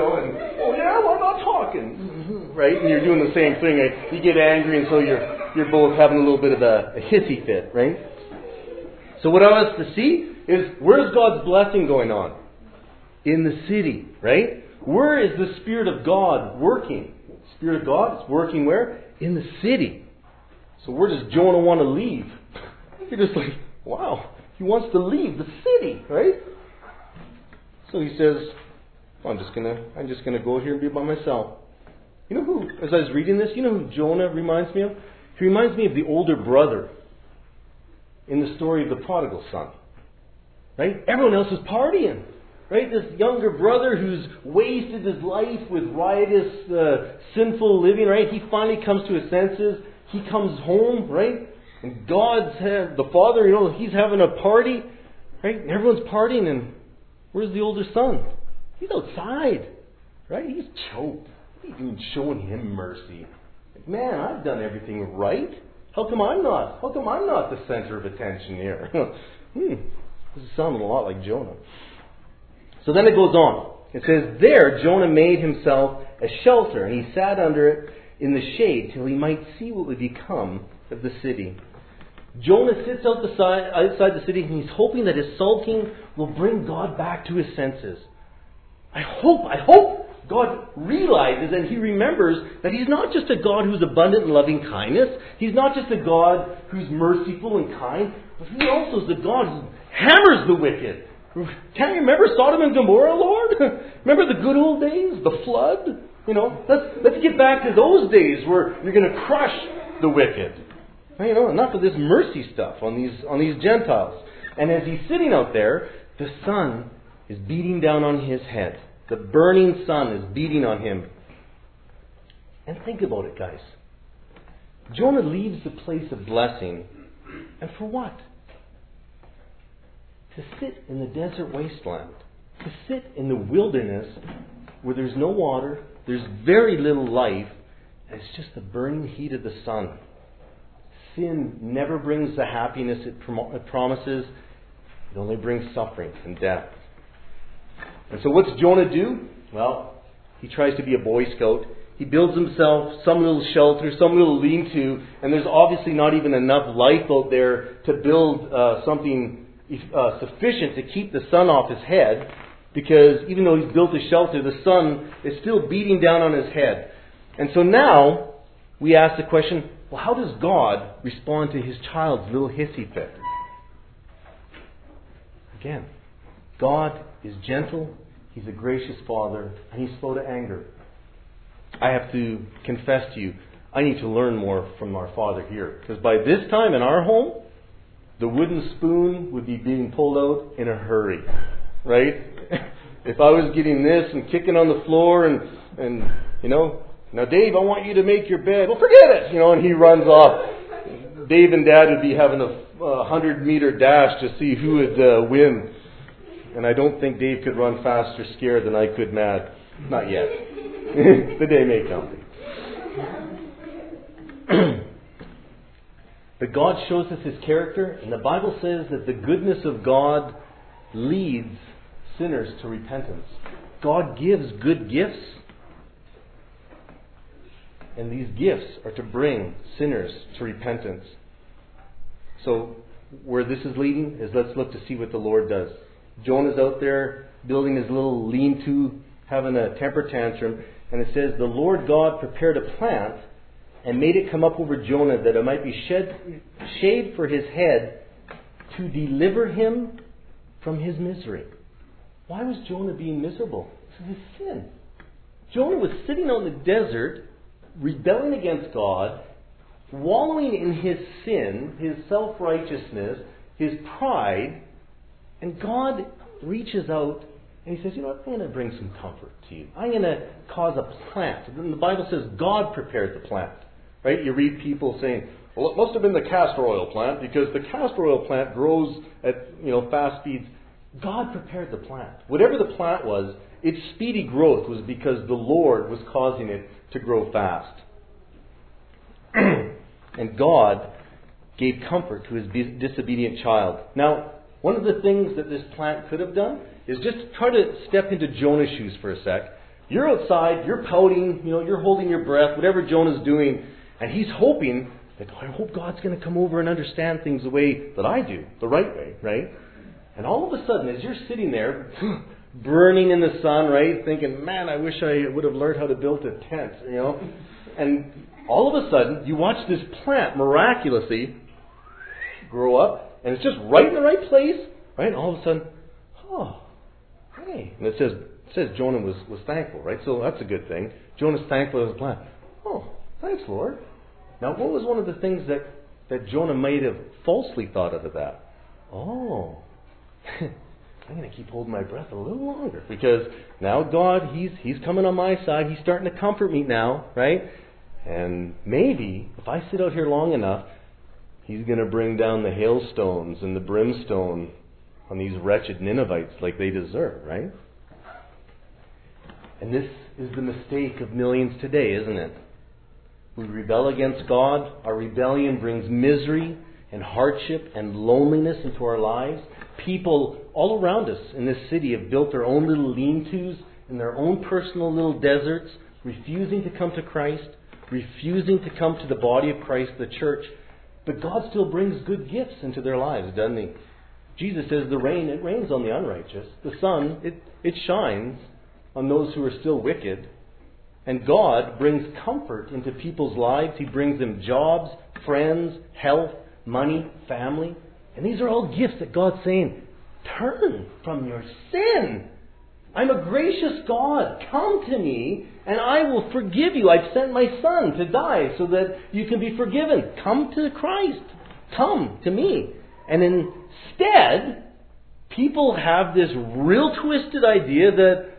[SPEAKER 4] I'm not talking. Right? And you're doing the same thing. You get angry, and so you're both having a little bit of a hissy fit, right? So what I want us to see is, where's God's blessing going on? In the city, right? Where is the Spirit of God working? The Spirit of God is working where? In the city. So where does Jonah want to leave? You're just like, wow, he wants to leave the city, right? So he says, I'm just gonna go here and be by myself. You know who, as I was reading this, you know who Jonah reminds me of? He reminds me of the older brother in the story of the prodigal son. Right? Everyone else is partying. Right? This younger brother who's wasted his life with riotous, sinful living, right? He finally comes to his senses. He comes home, right? And the father, he's having a party, right? And everyone's partying, and where's the older son? He's outside, right? He's choked. What are you doing showing him mercy? Like, man, I've done everything right. How come I'm not the center of attention here? This is sounding a lot like Jonah. So then it goes on. It says, there Jonah made himself a shelter, and he sat under it in the shade till he might see what would become of the city. Jonah sits outside the city, and he's hoping that his sulking will bring God back to his senses. I hope God realizes and he remembers that he's not just a God who's abundant in loving kindness. He's not just a God who's merciful and kind, but he also is the God who hammers the wicked. Can't you remember Sodom and Gomorrah, Lord? Remember the good old days, the flood? Let's get back to those days where you're going to crush the wicked. Enough of this mercy stuff on these Gentiles. And as he's sitting out there, the sun is beating down on his head. The burning sun is beating on him. And think about it, guys. Jonah leaves the place of blessing. And for what? To sit in the desert wasteland. To sit in the wilderness where there's no water, there's very little life, and it's just the burning heat of the sun. Sin never brings the happiness it promises. It only brings suffering and death. And so what's Jonah do? Well, he tries to be a Boy Scout. He builds himself some little shelter, some little lean-to, and there's obviously not even enough life out there to build something sufficient to keep the sun off his head, because even though he's built a shelter, the sun is still beating down on his head. And so now we ask the question, well, how does God respond to his child's little hissy fit? Again, God is gentle, he's a gracious Father, and he's slow to anger. I have to confess to you, I need to learn more from our Father here. Because by this time in our home, the wooden spoon would be being pulled out in a hurry. Right? If I was getting this and kicking on the floor and now Dave, I want you to make your bed. Well, forget it! And he runs off. Dave and Dad would be having a 100-meter dash to see who would win. And I don't think Dave could run faster scared than I could mad. Not yet. The day may come. But God shows us His character, and the Bible says that the goodness of God leads sinners to repentance. God gives good gifts, and these gifts are to bring sinners to repentance. So, where this is leading is let's look to see what the Lord does. Jonah's out there building his little lean-to, having a temper tantrum, and it says, the Lord God prepared a plant and made it come up over Jonah that it might be shaved for his head to deliver him from his misery. Why was Jonah being miserable? It's his sin. Jonah was sitting out in the desert, rebelling against God, wallowing in his sin, his self-righteousness, his pride, and God reaches out and He says, you know what, I'm going to bring some comfort to you. I'm going to cause a plant. And the Bible says God prepared the plant. Right? You read people saying, well, it must have been the castor oil plant because the castor oil plant grows at fast speeds. God prepared the plant. Whatever the plant was, its speedy growth was because the Lord was causing it to grow fast. And God gave comfort to His disobedient child. Now, one of the things that this plant could have done is just try to step into Jonah's shoes for a sec. You're outside, you're pouting, you're holding your breath, whatever Jonah's doing, and he's hoping that, I hope God's going to come over and understand things the way that I do, the right way, right? And all of a sudden, as you're sitting there, burning in the sun, right, thinking, man, I wish I would have learned how to build a tent, and all of a sudden, you watch this plant miraculously grow up, and it's just right in the right place, right? And all of a sudden, oh, hey. And it says Jonah was thankful, right? So that's a good thing. Jonah's thankful for the plant. Oh, thanks, Lord. Now, what was one of the things that Jonah might have falsely thought of that? Oh, I'm going to keep holding my breath a little longer because now God, He's coming on my side. He's starting to comfort me now, right? And maybe if I sit out here long enough, He's going to bring down the hailstones and the brimstone on these wretched Ninevites like they deserve, right? And this is the mistake of millions today, isn't it? We rebel against God. Our rebellion brings misery and hardship and loneliness into our lives. People all around us in this city have built their own little lean-tos in their own personal little deserts, refusing to come to Christ, refusing to come to the body of Christ, the church. But God still brings good gifts into their lives, doesn't He? Jesus says it rains on the unrighteous. The sun, it shines on those who are still wicked. And God brings comfort into people's lives. He brings them jobs, friends, health, money, family. And these are all gifts that God's saying, turn from your sin. I'm a gracious God. Come to me and I will forgive you. I've sent my Son to die so that you can be forgiven. Come to Christ. Come to me. And instead, people have this real twisted idea that,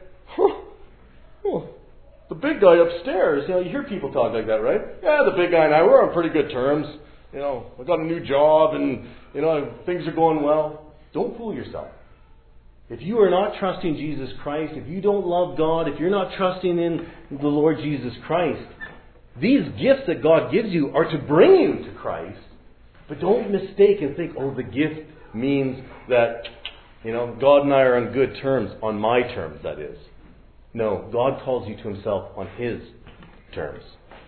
[SPEAKER 4] the big guy upstairs, you hear people talk like that, right? Yeah, the big guy and I, we're on pretty good terms. I got a new job and, things are going well. Don't fool yourself. If you are not trusting Jesus Christ, if you don't love God, if you're not trusting in the Lord Jesus Christ, these gifts that God gives you are to bring you to Christ. But don't mistake and think, the gift means that, God and I are on good terms, on my terms, that is. No, God calls you to Himself on His terms.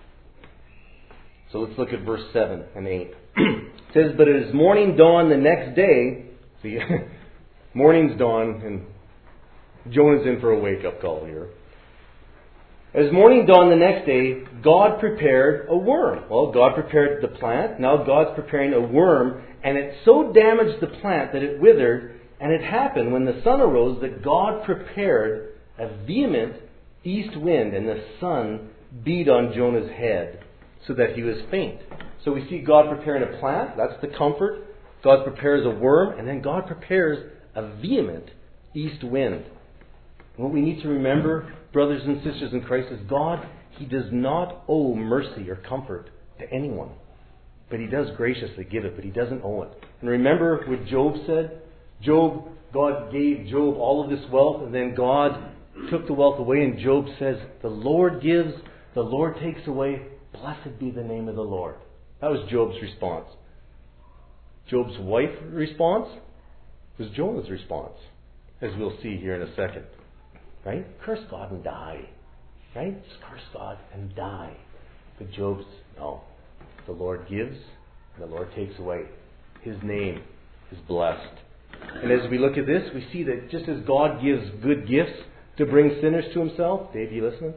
[SPEAKER 4] So let's look at verse 7 and 8. It says, but as morning dawned the next day, see, morning's dawn, and Jonah's in for a wake-up call here. As morning dawned the next day, God prepared a worm. Well, God prepared the plant. Now God's preparing a worm, and it so damaged the plant that it withered. And it happened when the sun arose that God prepared a vehement east wind, and the sun beat on Jonah's head so that he was faint. So we see God preparing a plant. That's the comfort. God prepares a worm, and then God prepares a vehement east wind. What we need to remember, brothers and sisters in Christ, is God, He does not owe mercy or comfort to anyone. But He does graciously give it, but He doesn't owe it. And remember what Job said? God gave Job all of this wealth, and then God took the wealth away, and Job says, the Lord gives, the Lord takes away, blessed be the name of the Lord. That was Job's response. Job's wife's response was Jonah's response, as we'll see here in a second. Right? Curse God and die. Right? Just curse God and die. But Job's, no. The Lord gives and the Lord takes away. His name is blessed. And as we look at this, we see that just as God gives good gifts to bring sinners to Himself, Dave, you listening?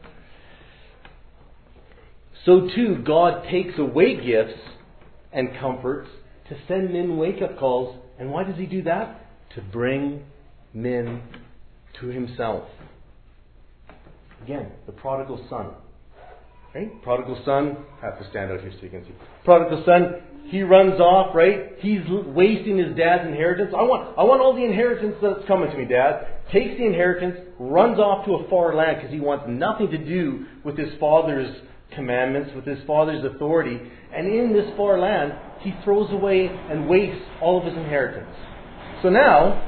[SPEAKER 4] So too, God takes away gifts and comforts to send men wake-up calls. And why does He do that? To bring men to Himself. Again, the prodigal son. Right? Prodigal son, I have to stand out here so you can see. Prodigal son, he runs off, right? He's wasting his dad's inheritance. I want all the inheritance that's coming to me, Dad. Takes the inheritance, runs off to a far land because he wants nothing to do with his father's commandments, with his father's authority. And in this far land, he throws away and wastes all of his inheritance. So now,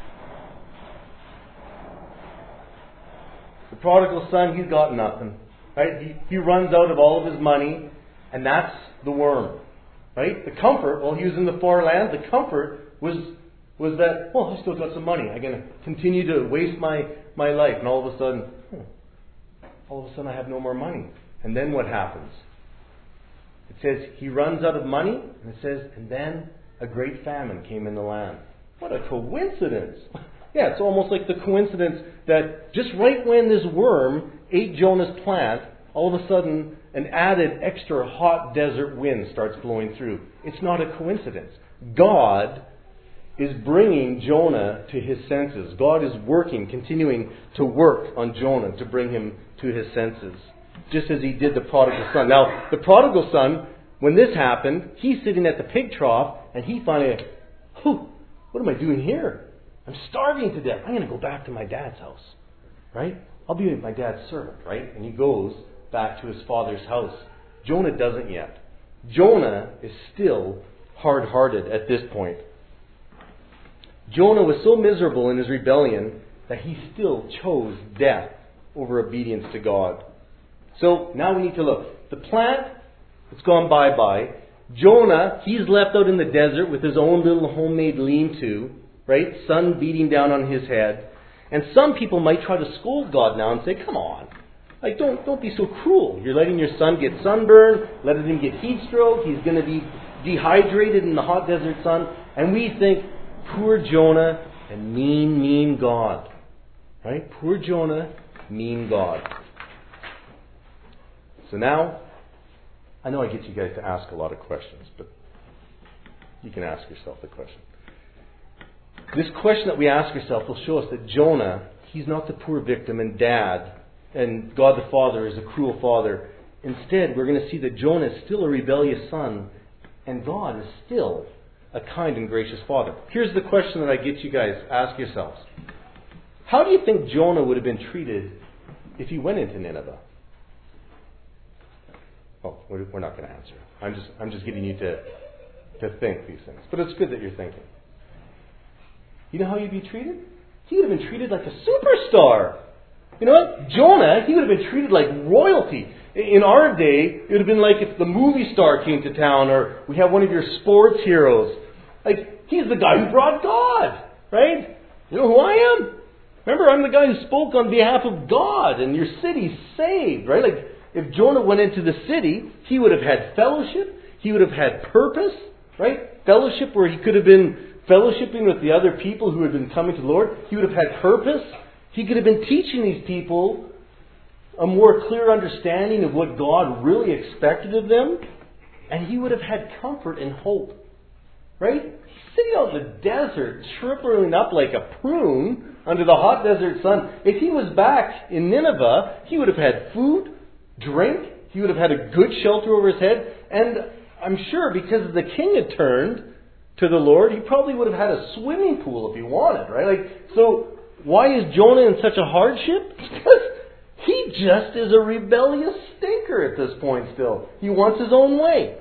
[SPEAKER 4] the prodigal son, he's got nothing. Right? He runs out of all of his money, and that's the worm. Right? The comfort, while he was in the far land, the comfort was that, well, I still got some money. I'm going to continue to waste my life. And all of a sudden I have no more money. And then what happens? It says he runs out of money, and it says, and then a great famine came in the land. What a coincidence. Yeah, it's almost like the coincidence that just right when this worm ate Jonah's plant, all of a sudden an added extra hot desert wind starts blowing through. It's not a coincidence. God is bringing Jonah to his senses. God is working, continuing to work on Jonah to bring him to his senses, just as He did the prodigal son. Now, the prodigal son, when this happened, he's sitting at the pig trough, and he finally, what am I doing here? I'm starving to death. I'm going to go back to my dad's house. Right? I'll be my dad's servant. Right? And he goes back to his father's house. Jonah doesn't yet. Jonah is still hard-hearted at this point. Jonah was so miserable in his rebellion that he still chose death over obedience to God. So now we need to look. The plant, it's gone bye-bye. Jonah, he's left out in the desert with his own little homemade lean-to. Right? Sun beating down on his head. And some people might try to scold God now and say, come on. Like, don't be so cruel. You're letting your son get sunburned, letting him get heat stroke. He's going to be dehydrated in the hot desert sun. And we think, poor Jonah and mean God. Right? Poor Jonah, mean God. So now, I know I get you guys to ask a lot of questions, but you can ask yourself the question. This question that we ask ourselves will show us that Jonah, he's not the poor victim and dad, and God the Father is a cruel father. Instead, we're going to see that Jonah is still a rebellious son, and God is still a kind and gracious father. Here's the question that I get you guys to ask yourselves. How do you think Jonah would have been treated if he went into Nineveh? Oh, we're not going to answer. I'm just getting you to think these things. But it's good that you're thinking. You know how you'd be treated? He would have been treated like a superstar. You know what? Jonah, he would have been treated like royalty. In our day, it would have been like if the movie star came to town, or we have one of your sports heroes. Like, he's the guy who brought God, right? You know who I am? Remember, I'm the guy who spoke on behalf of God, and your city's saved, right? Like, if Jonah went into the city, he would have had fellowship. He would have had purpose, right? Fellowship where he could have been fellowshipping with the other people who had been coming to the Lord. He would have had purpose. He could have been teaching these people a more clear understanding of what God really expected of them. And he would have had comfort and hope. Right? He's sitting out in the desert, shriveling up like a prune under the hot desert sun. If he was back in Nineveh, he would have had food, drink. He would have had a good shelter over his head. And I'm sure because the king had turned to the Lord, he probably would have had a swimming pool if he wanted, right? Like, so why is Jonah in such a hardship? Because he just is a rebellious stinker at this point still. He wants his own way.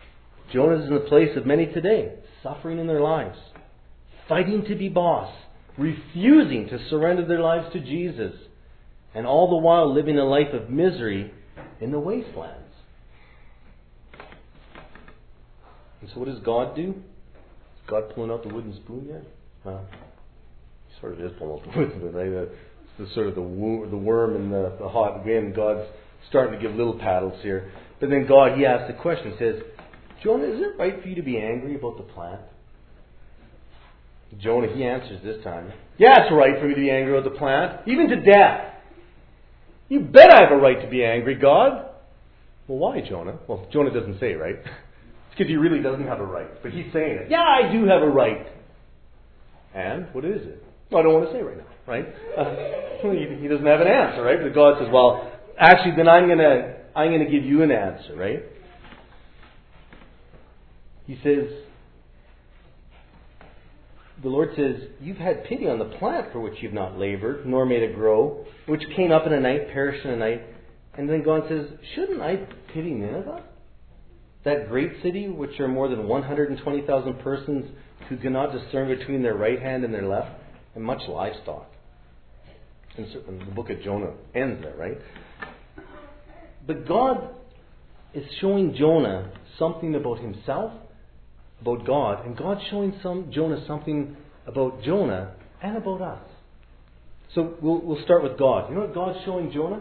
[SPEAKER 4] Jonah is in the place of many today, suffering in their lives, fighting to be boss, refusing to surrender their lives to Jesus, and all the while living a life of misery in the wastelands. And so what does God do? Is God pulling out the wooden spoon yet? Well, he sort of is pulling out the wooden spoon, right? It's the sort of the worm in the hot wind. God's starting to give little paddles here. But then God, he asks the question, he says, Jonah, is it right for you to be angry about the plant? Jonah, he answers this time, yeah, it's right for me to be angry about the plant, even to death. You bet I have a right to be angry, God. Well, why, Jonah? Well, Jonah doesn't say, right? It's because he really doesn't have a right. But he's saying it. Yeah, I do have a right. And what is it? Well, I don't want to say right now, right? He doesn't have an answer, right? But God says, well, actually, then I'm going to give you an answer, right? He says, the Lord says, you've had pity on the plant for which you've not labored, nor made it grow, which came up in a night, perished in a night. And then God says, shouldn't I pity Nineveh? That great city, which are more than 120,000 persons who cannot discern between their right hand and their left, and much livestock. And the book of Jonah ends there, right? But God is showing Jonah something about himself, about God, and God's showing Jonah something about Jonah and about us. So we'll start with God. You know what God's showing Jonah?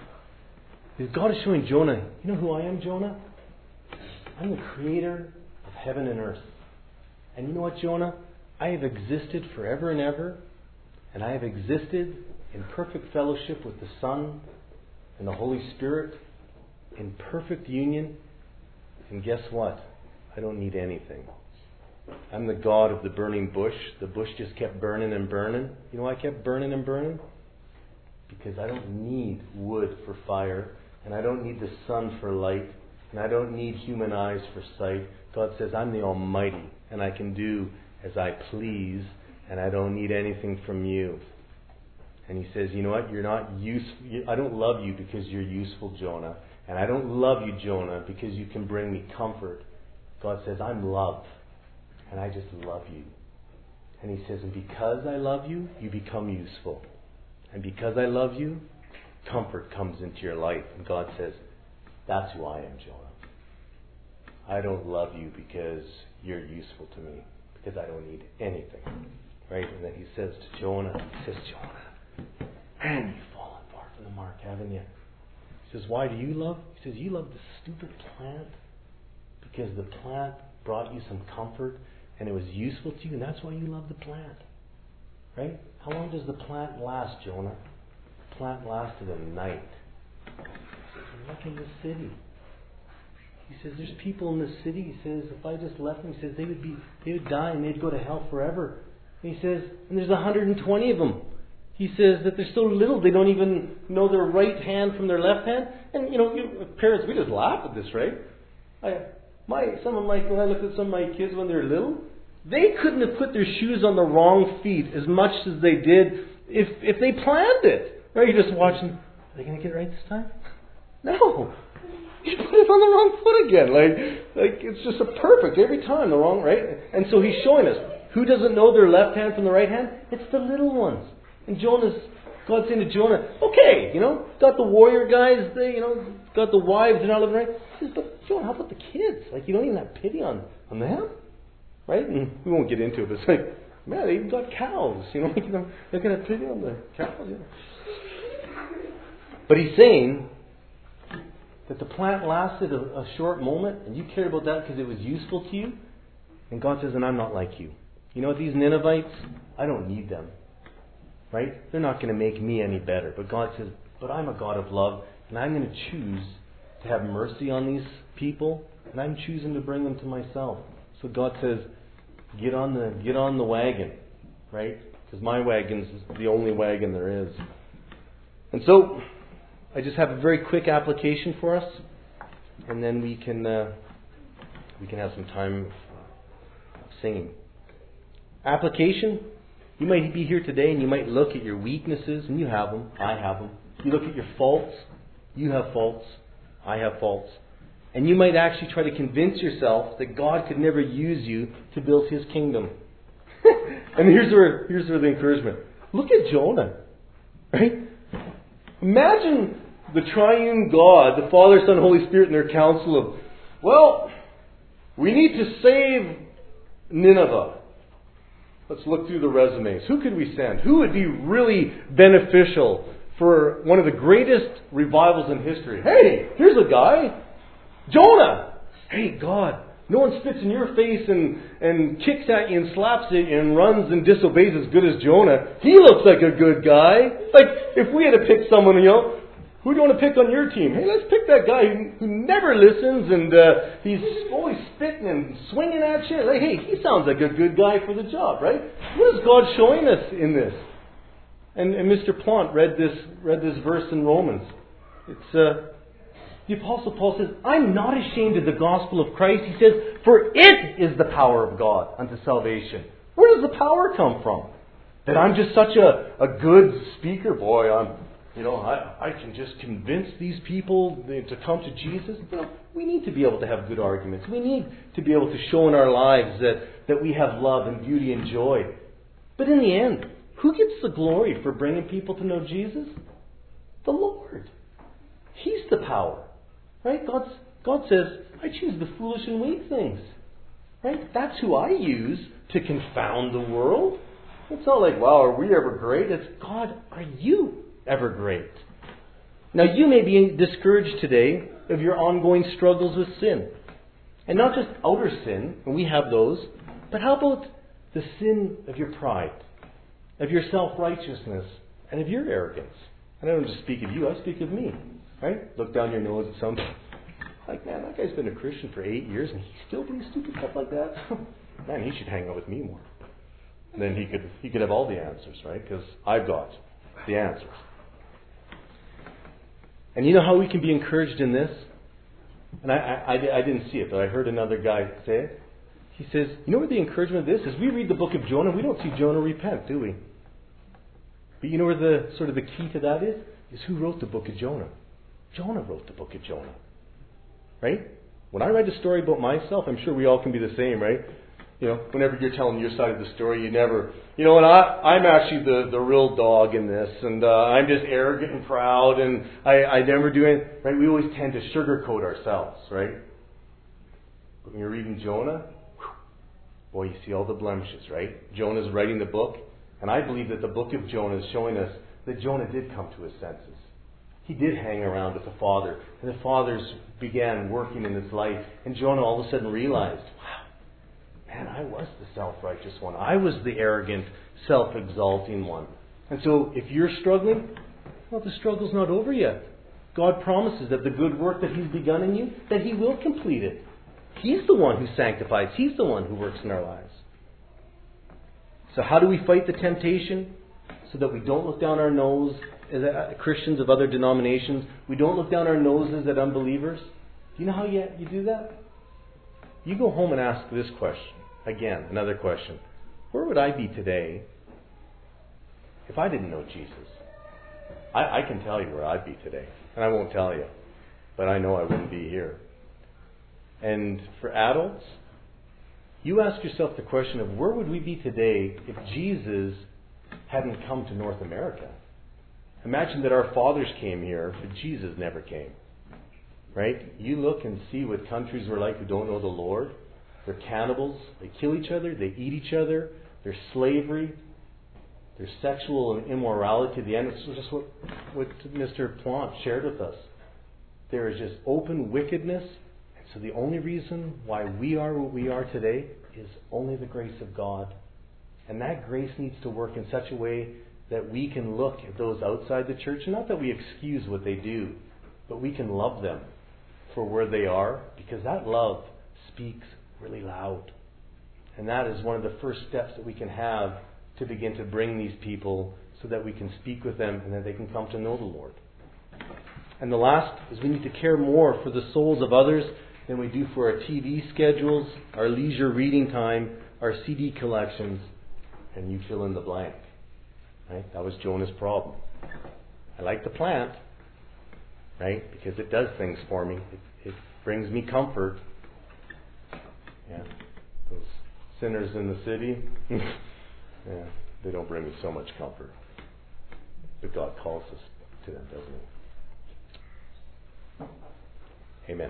[SPEAKER 4] God is showing Jonah, you know who I am, Jonah? I'm the creator of heaven and earth. And you know what, Jonah? I have existed forever and ever, and I have existed in perfect fellowship with the Son and the Holy Spirit, in perfect union. And guess what? I don't need anything. I'm the God of the burning bush. The bush just kept burning and burning. You know why I kept burning and burning? Because I don't need wood for fire, and I don't need the sun for light, and I don't need human eyes for sight. God says, I'm the Almighty, and I can do as I please, and I don't need anything from you. And he says, you know what? You're not useful. I don't love you because you're useful, Jonah. And I don't love you, Jonah, because you can bring me comfort. God says, I'm love, and I just love you. And he says, and because I love you, you become useful. And because I love you, comfort comes into your life. And God says, that's who I am, Jonah. I don't love you because you're useful to me, because I don't need anything. Right? And then he says to Jonah, Jonah, man, you've fallen far from the mark, haven't you? He says, why do you love? He says, you love the stupid plant because the plant brought you some comfort and it was useful to you, and that's why you love the plant. Right? How long does the plant last, Jonah? The plant lasted a night. He says, look in the city. He says, there's people in the city. He says, if I just left them, he says, they would die and they'd go to hell forever. And he says, and there's 120 of them. He says that they're so little they don't even know their right hand from their left hand. And parents, we just laugh at this, right? When I look at some of my kids when they're little, they couldn't have put their shoes on the wrong feet as much as they did if they planned it. Right? You're just watching. Are they going to get it right this time? No. You put it on the wrong foot again. Like it's just a perfect every time the wrong, right? And so he's showing us who doesn't know their left hand from the right hand. It's the little ones. And God's saying to Jonah, okay, got the warrior guys, got the wives, they're not living right. He says, but Jonah, how about the kids? Like, you don't even have pity on them, right? And we won't get into it, but it's like, man, they even got cows, they're going to have pity on the cows. But he's saying that the plant lasted a short moment, and you care about that because it was useful to you. And God says, and I'm not like you. You know what, these Ninevites, I don't need them. Right? They're not going to make me any better. But God says, but I'm a God of love, and I'm going to choose to have mercy on these people, and I'm choosing to bring them to myself. So God says, get on the wagon, right? Because my wagon's the only wagon there is. And so I just have a very quick application for us, and then we can have some time of singing. Application. You might be here today and you might look at your weaknesses, and you have them, I have them. You look at your faults, you have faults, I have faults. And you might actually try to convince yourself that God could never use you to build His kingdom. And here's where the encouragement. Look at Jonah. Right? Imagine the triune God, the Father, Son, Holy Spirit in their council of, well, we need to save Nineveh. Let's look through the resumes. Who could we send? Who would be really beneficial for one of the greatest revivals in history? Hey, here's a guy. Jonah. Hey, God. No one spits in your face and kicks at you and slaps you and runs and disobeys as good as Jonah. He looks like a good guy. Like, if we had to pick someone, who do you want to pick on your team? Hey, let's pick that guy who never listens and he's always spitting and swinging at you. Like, hey, he sounds like a good guy for the job, right? What is God showing us in this? And Mr. Plant read this verse in Romans. It's the Apostle Paul says, I'm not ashamed of the gospel of Christ. He says, for it is the power of God unto salvation. Where does the power come from? That I'm just such a good speaker? Boy, I can just convince these people to come to Jesus. We need to be able to have good arguments. We need to be able to show in our lives that we have love and beauty and joy. But in the end, who gets the glory for bringing people to know Jesus? The Lord. He's the power. Right? God says, I choose the foolish and weak things. Right? That's who I use to confound the world. It's not like, wow, are we ever great? It's, God, are you ever great? Now, you may be discouraged today of your ongoing struggles with sin. And not just outer sin, and we have those, but how about the sin of your pride, of your self-righteousness, and of your arrogance? And I don't just speak of you, I speak of me. Right? Look down your nose at something. Like, man, that guy's been a Christian for 8 years and he still believes stupid stuff like that. Man, he should hang out with me more. And then he could have all the answers, right? Because I've got the answers. And you know how we can be encouraged in this? And I didn't see it, but I heard another guy say it. He says, you know what the encouragement of this is? We read the book of Jonah, we don't see Jonah repent, do we? But you know where the key to that is? Is who wrote the book of Jonah? Jonah wrote the book of Jonah. Right? When I write a story about myself, I'm sure we all can be the same, right? Whenever you're telling your side of the story, you never, and I'm actually the real dog in this, and I'm just arrogant and proud, and I never do anything, right? We always tend to sugarcoat ourselves, right? But when you're reading Jonah, boy, you see all the blemishes, right? Jonah's writing the book, and I believe that the book of Jonah is showing us that Jonah did come to his senses. He did hang around with the Father, and the Fathers began working in his life, and Jonah all of a sudden realized, wow, man, I was the self-righteous one. I was the arrogant, self-exalting one. And so if you're struggling, well, the struggle's not over yet. God promises that the good work that He's begun in you, that He will complete it. He's the one who sanctifies. He's the one who works in our lives. So how do we fight the temptation? So that we don't look down our nose as Christians of other denominations. We don't look down our noses at unbelievers. Do you know how you do that? You go home and ask this question. Again, another question. Where would I be today if I didn't know Jesus? I can tell you where I'd be today. And I won't tell you. But I know I wouldn't be here. And for adults, you ask yourself the question of where would we be today if Jesus hadn't come to North America? Imagine that our fathers came here, but Jesus never came. Right? You look and see what countries were like who don't know the Lord. They're cannibals. They kill each other. They eat each other. There's slavery. There's sexual immorality. The end is just what Mr. Plant shared with us. There is just open wickedness. And so the only reason why we are what we are today is only the grace of God. And that grace needs to work in such a way that we can look at those outside the church, and not that we excuse what they do, but we can love them for where they are, because that love speaks really loud. And that is one of the first steps that we can have to begin to bring these people so that we can speak with them and that they can come to know the Lord. And the last is we need to care more for the souls of others than we do for our TV schedules, our leisure reading time, our CD collections, and you fill in the blank. Right? That was Jonah's problem. I like the plant, right? Because it does things for me. It brings me comfort. Yeah. Those sinners in the city. Yeah, they don't bring me so much comfort. But God calls us to them, doesn't He? Amen.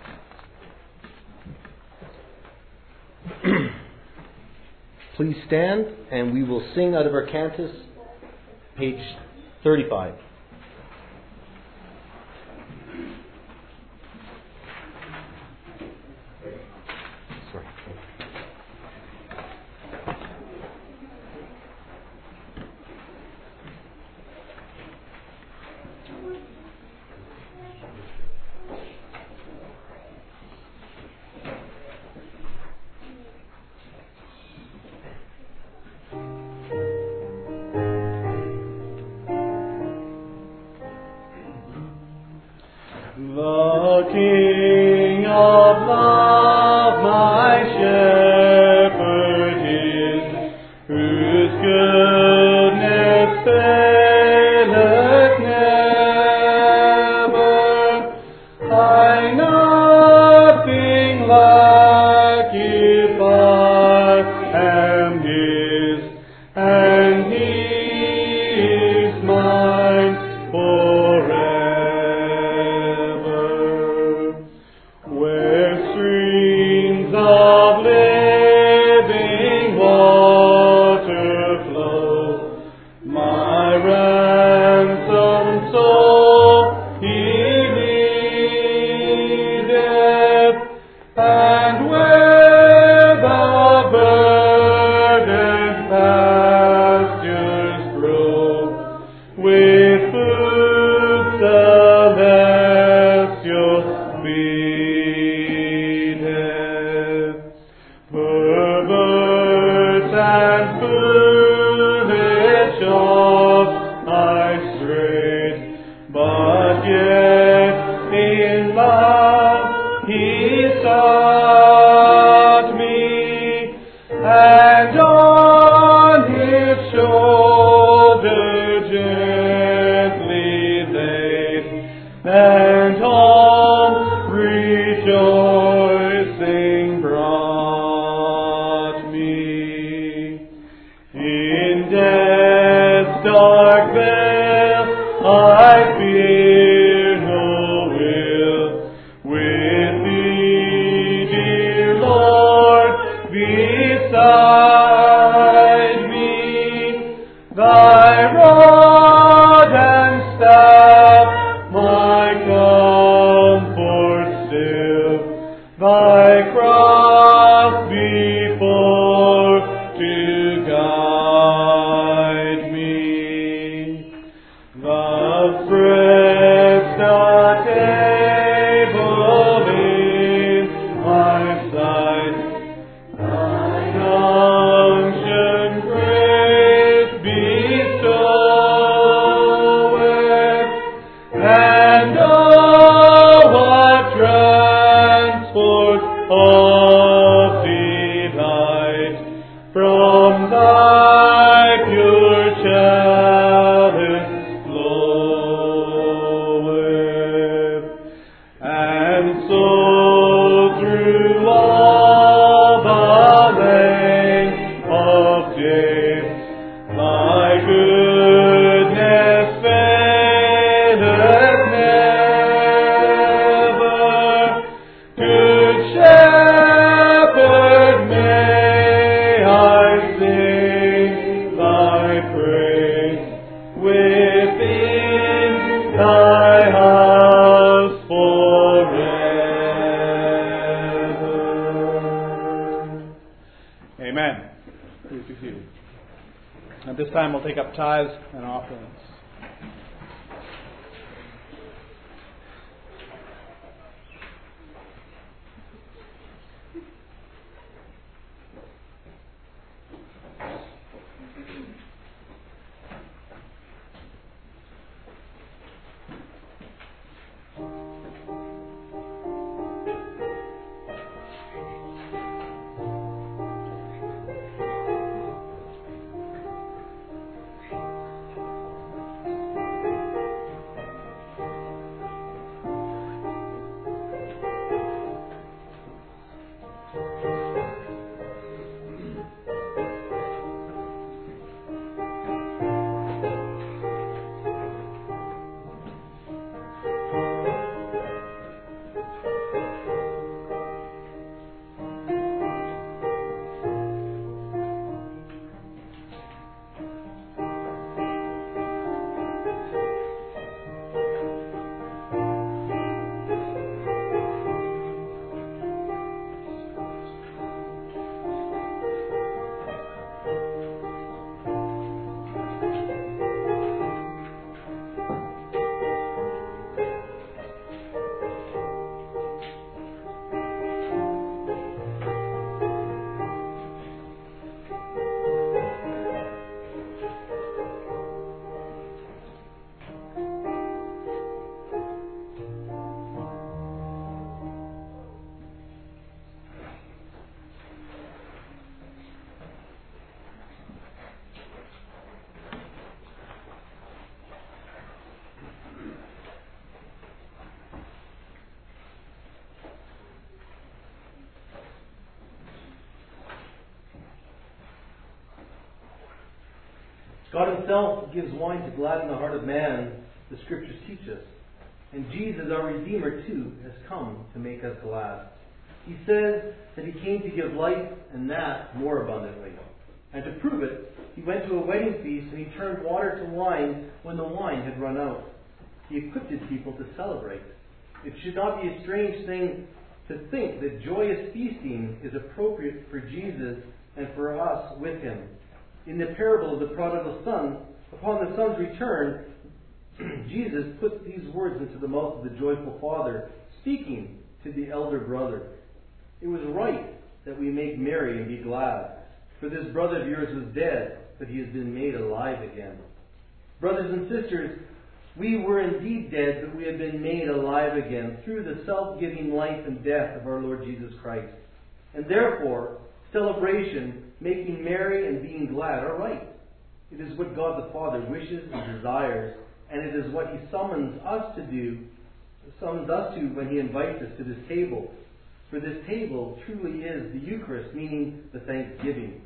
[SPEAKER 4] Please stand, and we will sing out of our cantus, page 35. Sorry.
[SPEAKER 3] The King of love, my shepherd is, whose goodness faileth never. I nothing lack if I am His, and He is mine forever. Where streams of living water flow, my ransomed soul He leadeth, and where the verdant pastures grow, with food celestial feedeth. Perverse and foolish oft I strayed, but yet in love He sought me, and on His shoulder gently laid, and home rejoicing brought me. In death's dark vale I fear no ill. With Thee, dear Lord, beside me, Thy rod and staff my comfort still, Thy cross before to guide me. Thou spreadst a table in my sight, Thine unction grace bestoweth, and oh, what transport of delight from Thy pure chalice floweth. And so through all the length of days Thy goodness faileth never. Good Shepherd, may I sing Thy praise within Thy house forever. Amen. Please be seated. At this time, we'll take up tithes and offerings.
[SPEAKER 4] God Himself gives wine to gladden the heart of man, the Scriptures teach us. And Jesus, our Redeemer, too, has come to make us glad. He says that He came to give life, and that more abundantly. And to prove it, He went to a wedding feast and He turned water to wine when the wine had run out. He equipped His people to celebrate. It should not be a strange thing to think that joyous feasting is appropriate for Jesus and for us with Him. In the parable of the prodigal son, upon the son's return, Jesus put these words into the mouth of the joyful father, speaking to the elder brother. It was right that we make merry and be glad, for this brother of yours was dead, but he has been made alive again. Brothers and sisters, we were indeed dead, but we have been made alive again through the self-giving life and death of our Lord Jesus Christ. And therefore, celebration, making merry and being glad are right. It is what God the Father wishes and desires, and it is what He summons us to when He invites us to this table. For this table truly is the Eucharist, meaning the thanksgiving.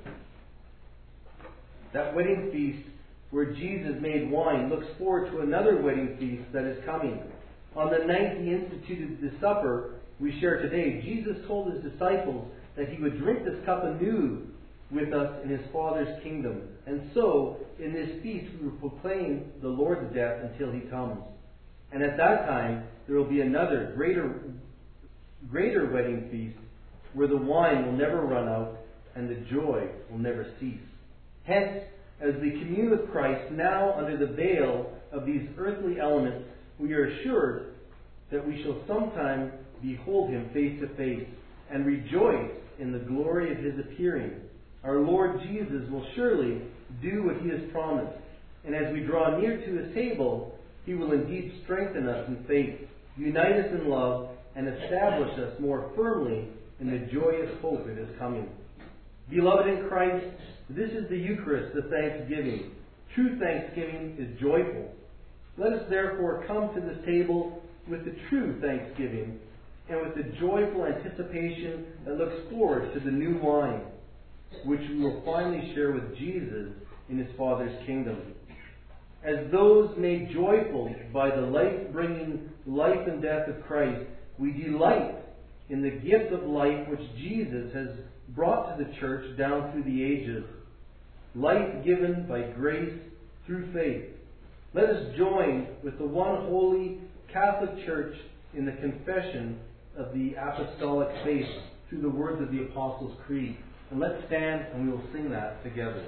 [SPEAKER 4] That wedding feast where Jesus made wine looks forward to another wedding feast that is coming. On the night He instituted the supper we share today, Jesus told His disciples that He would drink this cup anew with us in His Father's kingdom. And so, in this feast, we will proclaim the Lord's death until He comes. And at that time, there will be another, greater wedding feast where the wine will never run out and the joy will never cease. Hence, as we commune with Christ now under the veil of these earthly elements, we are assured that we shall sometime behold Him face to face and rejoice in the glory of His appearing. Our Lord Jesus will surely do what He has promised. And as we draw near to His table, He will indeed strengthen us in faith, unite us in love, and establish us more firmly in the joyous hope of His coming. Beloved in Christ, this is the Eucharist, the thanksgiving. True thanksgiving is joyful. Let us therefore come to this table with the true thanksgiving and with the joyful anticipation that looks forward to the new wine, which we will finally share with Jesus in His Father's kingdom. As those made joyful by the life-bringing life and death of Christ, we delight in the gift of life which Jesus has brought to the church down through the ages. Life given by grace through faith. Let us join with the one holy Catholic Church in the confession of the apostolic faith through the words of the Apostles' Creed. And let's stand and we will sing that together.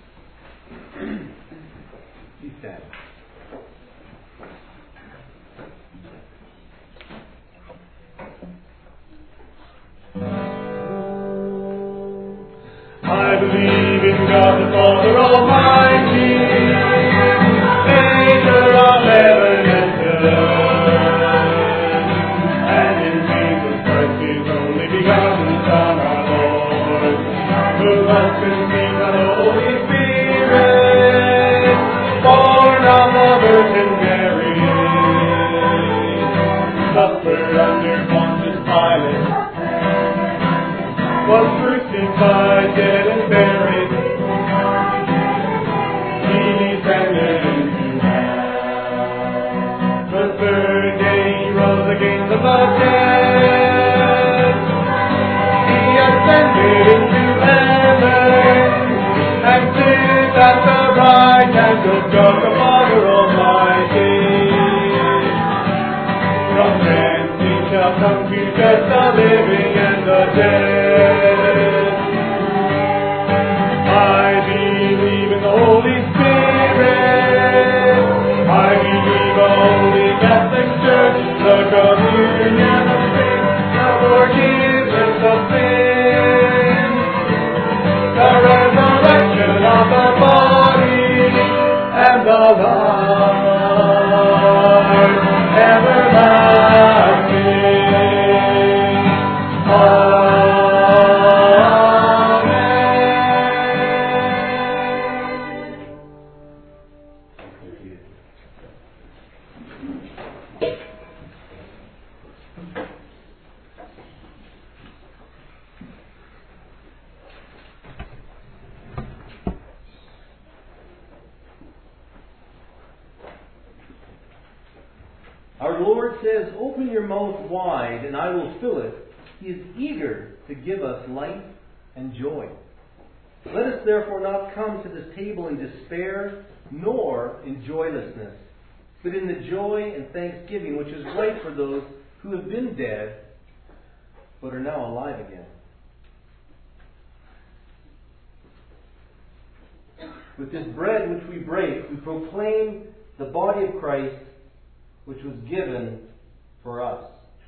[SPEAKER 4] Please stand.
[SPEAKER 3] I believe in God the Father Almighty, Maker of heaven and earth, and in Jesus Christ His only begotten Son, our Lord, who was conceived by the Holy Spirit, born of the Virgin Mary, suffered under Pontius Pilate, was crucified, dead and buried. He descended into hell. The third day He rose again from the dead. He ascended into heaven and sits at the right hand of God the Father Almighty. From thence He shall come to judge the living and the dead. I believe in the Holy Spirit. I believe a holy Catholic Church, the communion of saints, the forgiveness of sins, the resurrection of the body, and the life everlasting. Amen.
[SPEAKER 4] our Lord says, "Open your mouth wide and I will fill it," He is eager to give us life and joy. Let us therefore not come to this table in despair, nor in joylessness, but in the joy and thanksgiving which is right for those who have been dead, but are now alive again. With this bread which we break, we proclaim the body of Christ, which was given for us.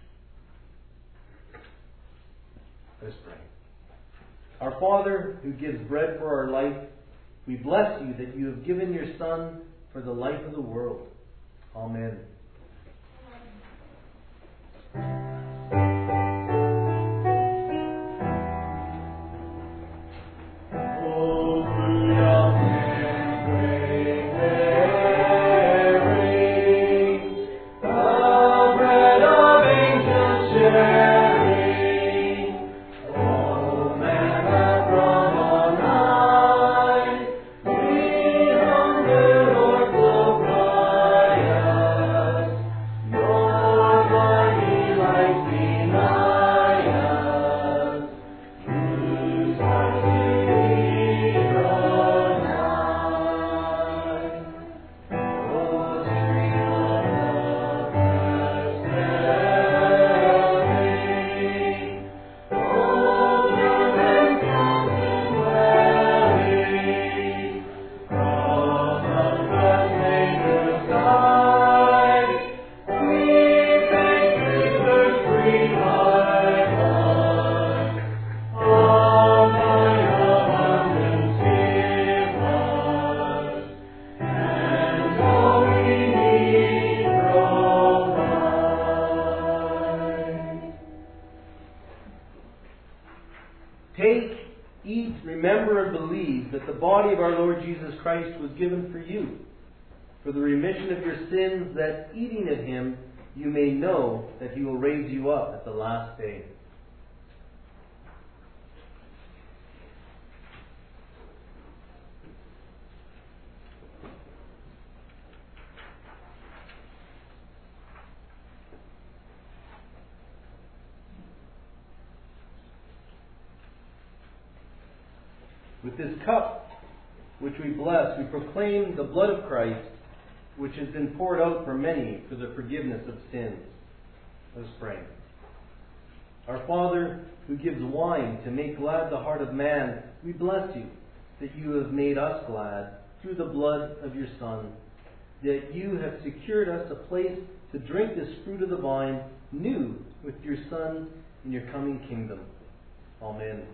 [SPEAKER 4] Let's pray. Our Father, who gives bread for our life, we bless you that you have given your Son for the life of the world. Amen. Take, eat, remember, and believe that the body of our Lord Jesus Christ was given for you, for the remission of your sins, that eating of him you may know that he will raise you up at the last day. With this cup which we bless, we proclaim the blood of Christ, which has been poured out for many for the forgiveness of sins. Let us pray. Our Father, who gives wine to make glad the heart of man, we bless you that you have made us glad through the blood of your Son, that you have secured us a place to drink this fruit of the vine new with your Son in your coming kingdom. Amen.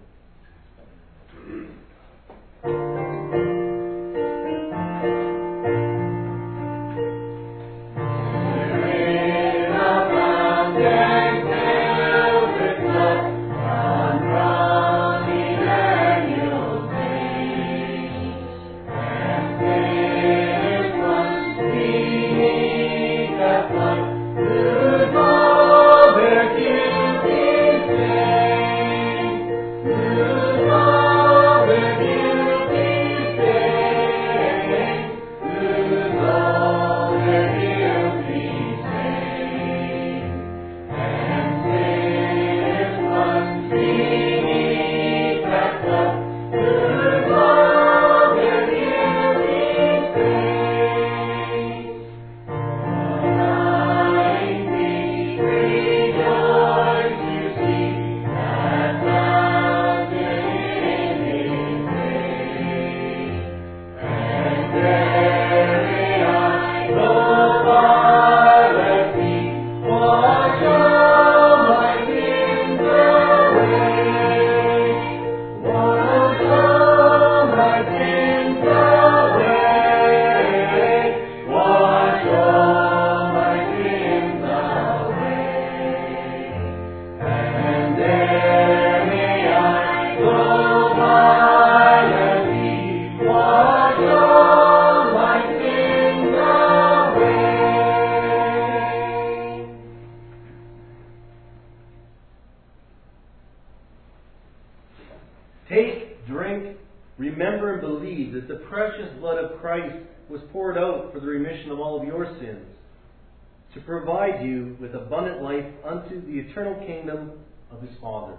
[SPEAKER 4] Take, drink, remember and believe that the precious blood of Christ was poured out for the remission of all of your sins. to provide you with abundant life unto the eternal kingdom of his Father.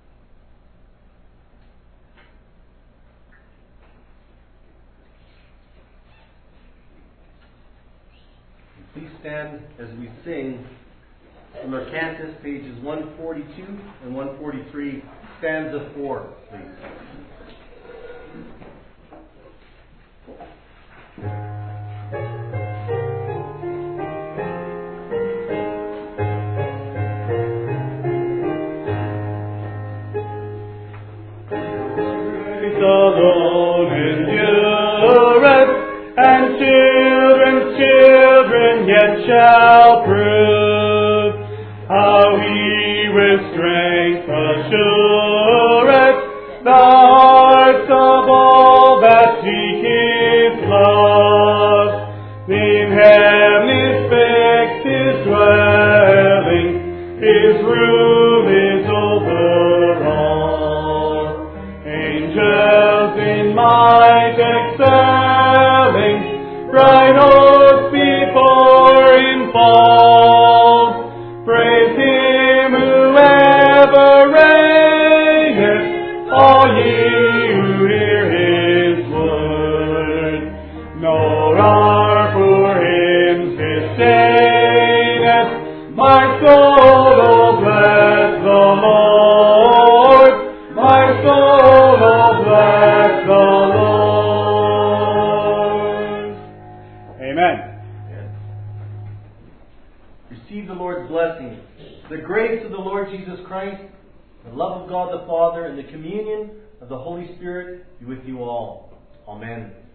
[SPEAKER 4] Please stand as we sing from our cantus, pages 142 and 143, stanza 4, please.
[SPEAKER 3] Alone endureth, and children's children yet shall prove how he with strength assureth the hearts of all that seek his love. In heaven is fixed his dwelling, his rule is over all. Angels in might excelling, bright hosts before him fall. Praise him who ever reigneth, all ye who hear his word. Nor are for hymns disdaineth my soul, oh bless the Lord. My soul, oh bless the Lord. Amen.
[SPEAKER 4] Receive the Lord's blessing. The grace of the Lord Jesus Christ, the love of God the Father, and the communion of the Holy Spirit be with you all. Amen.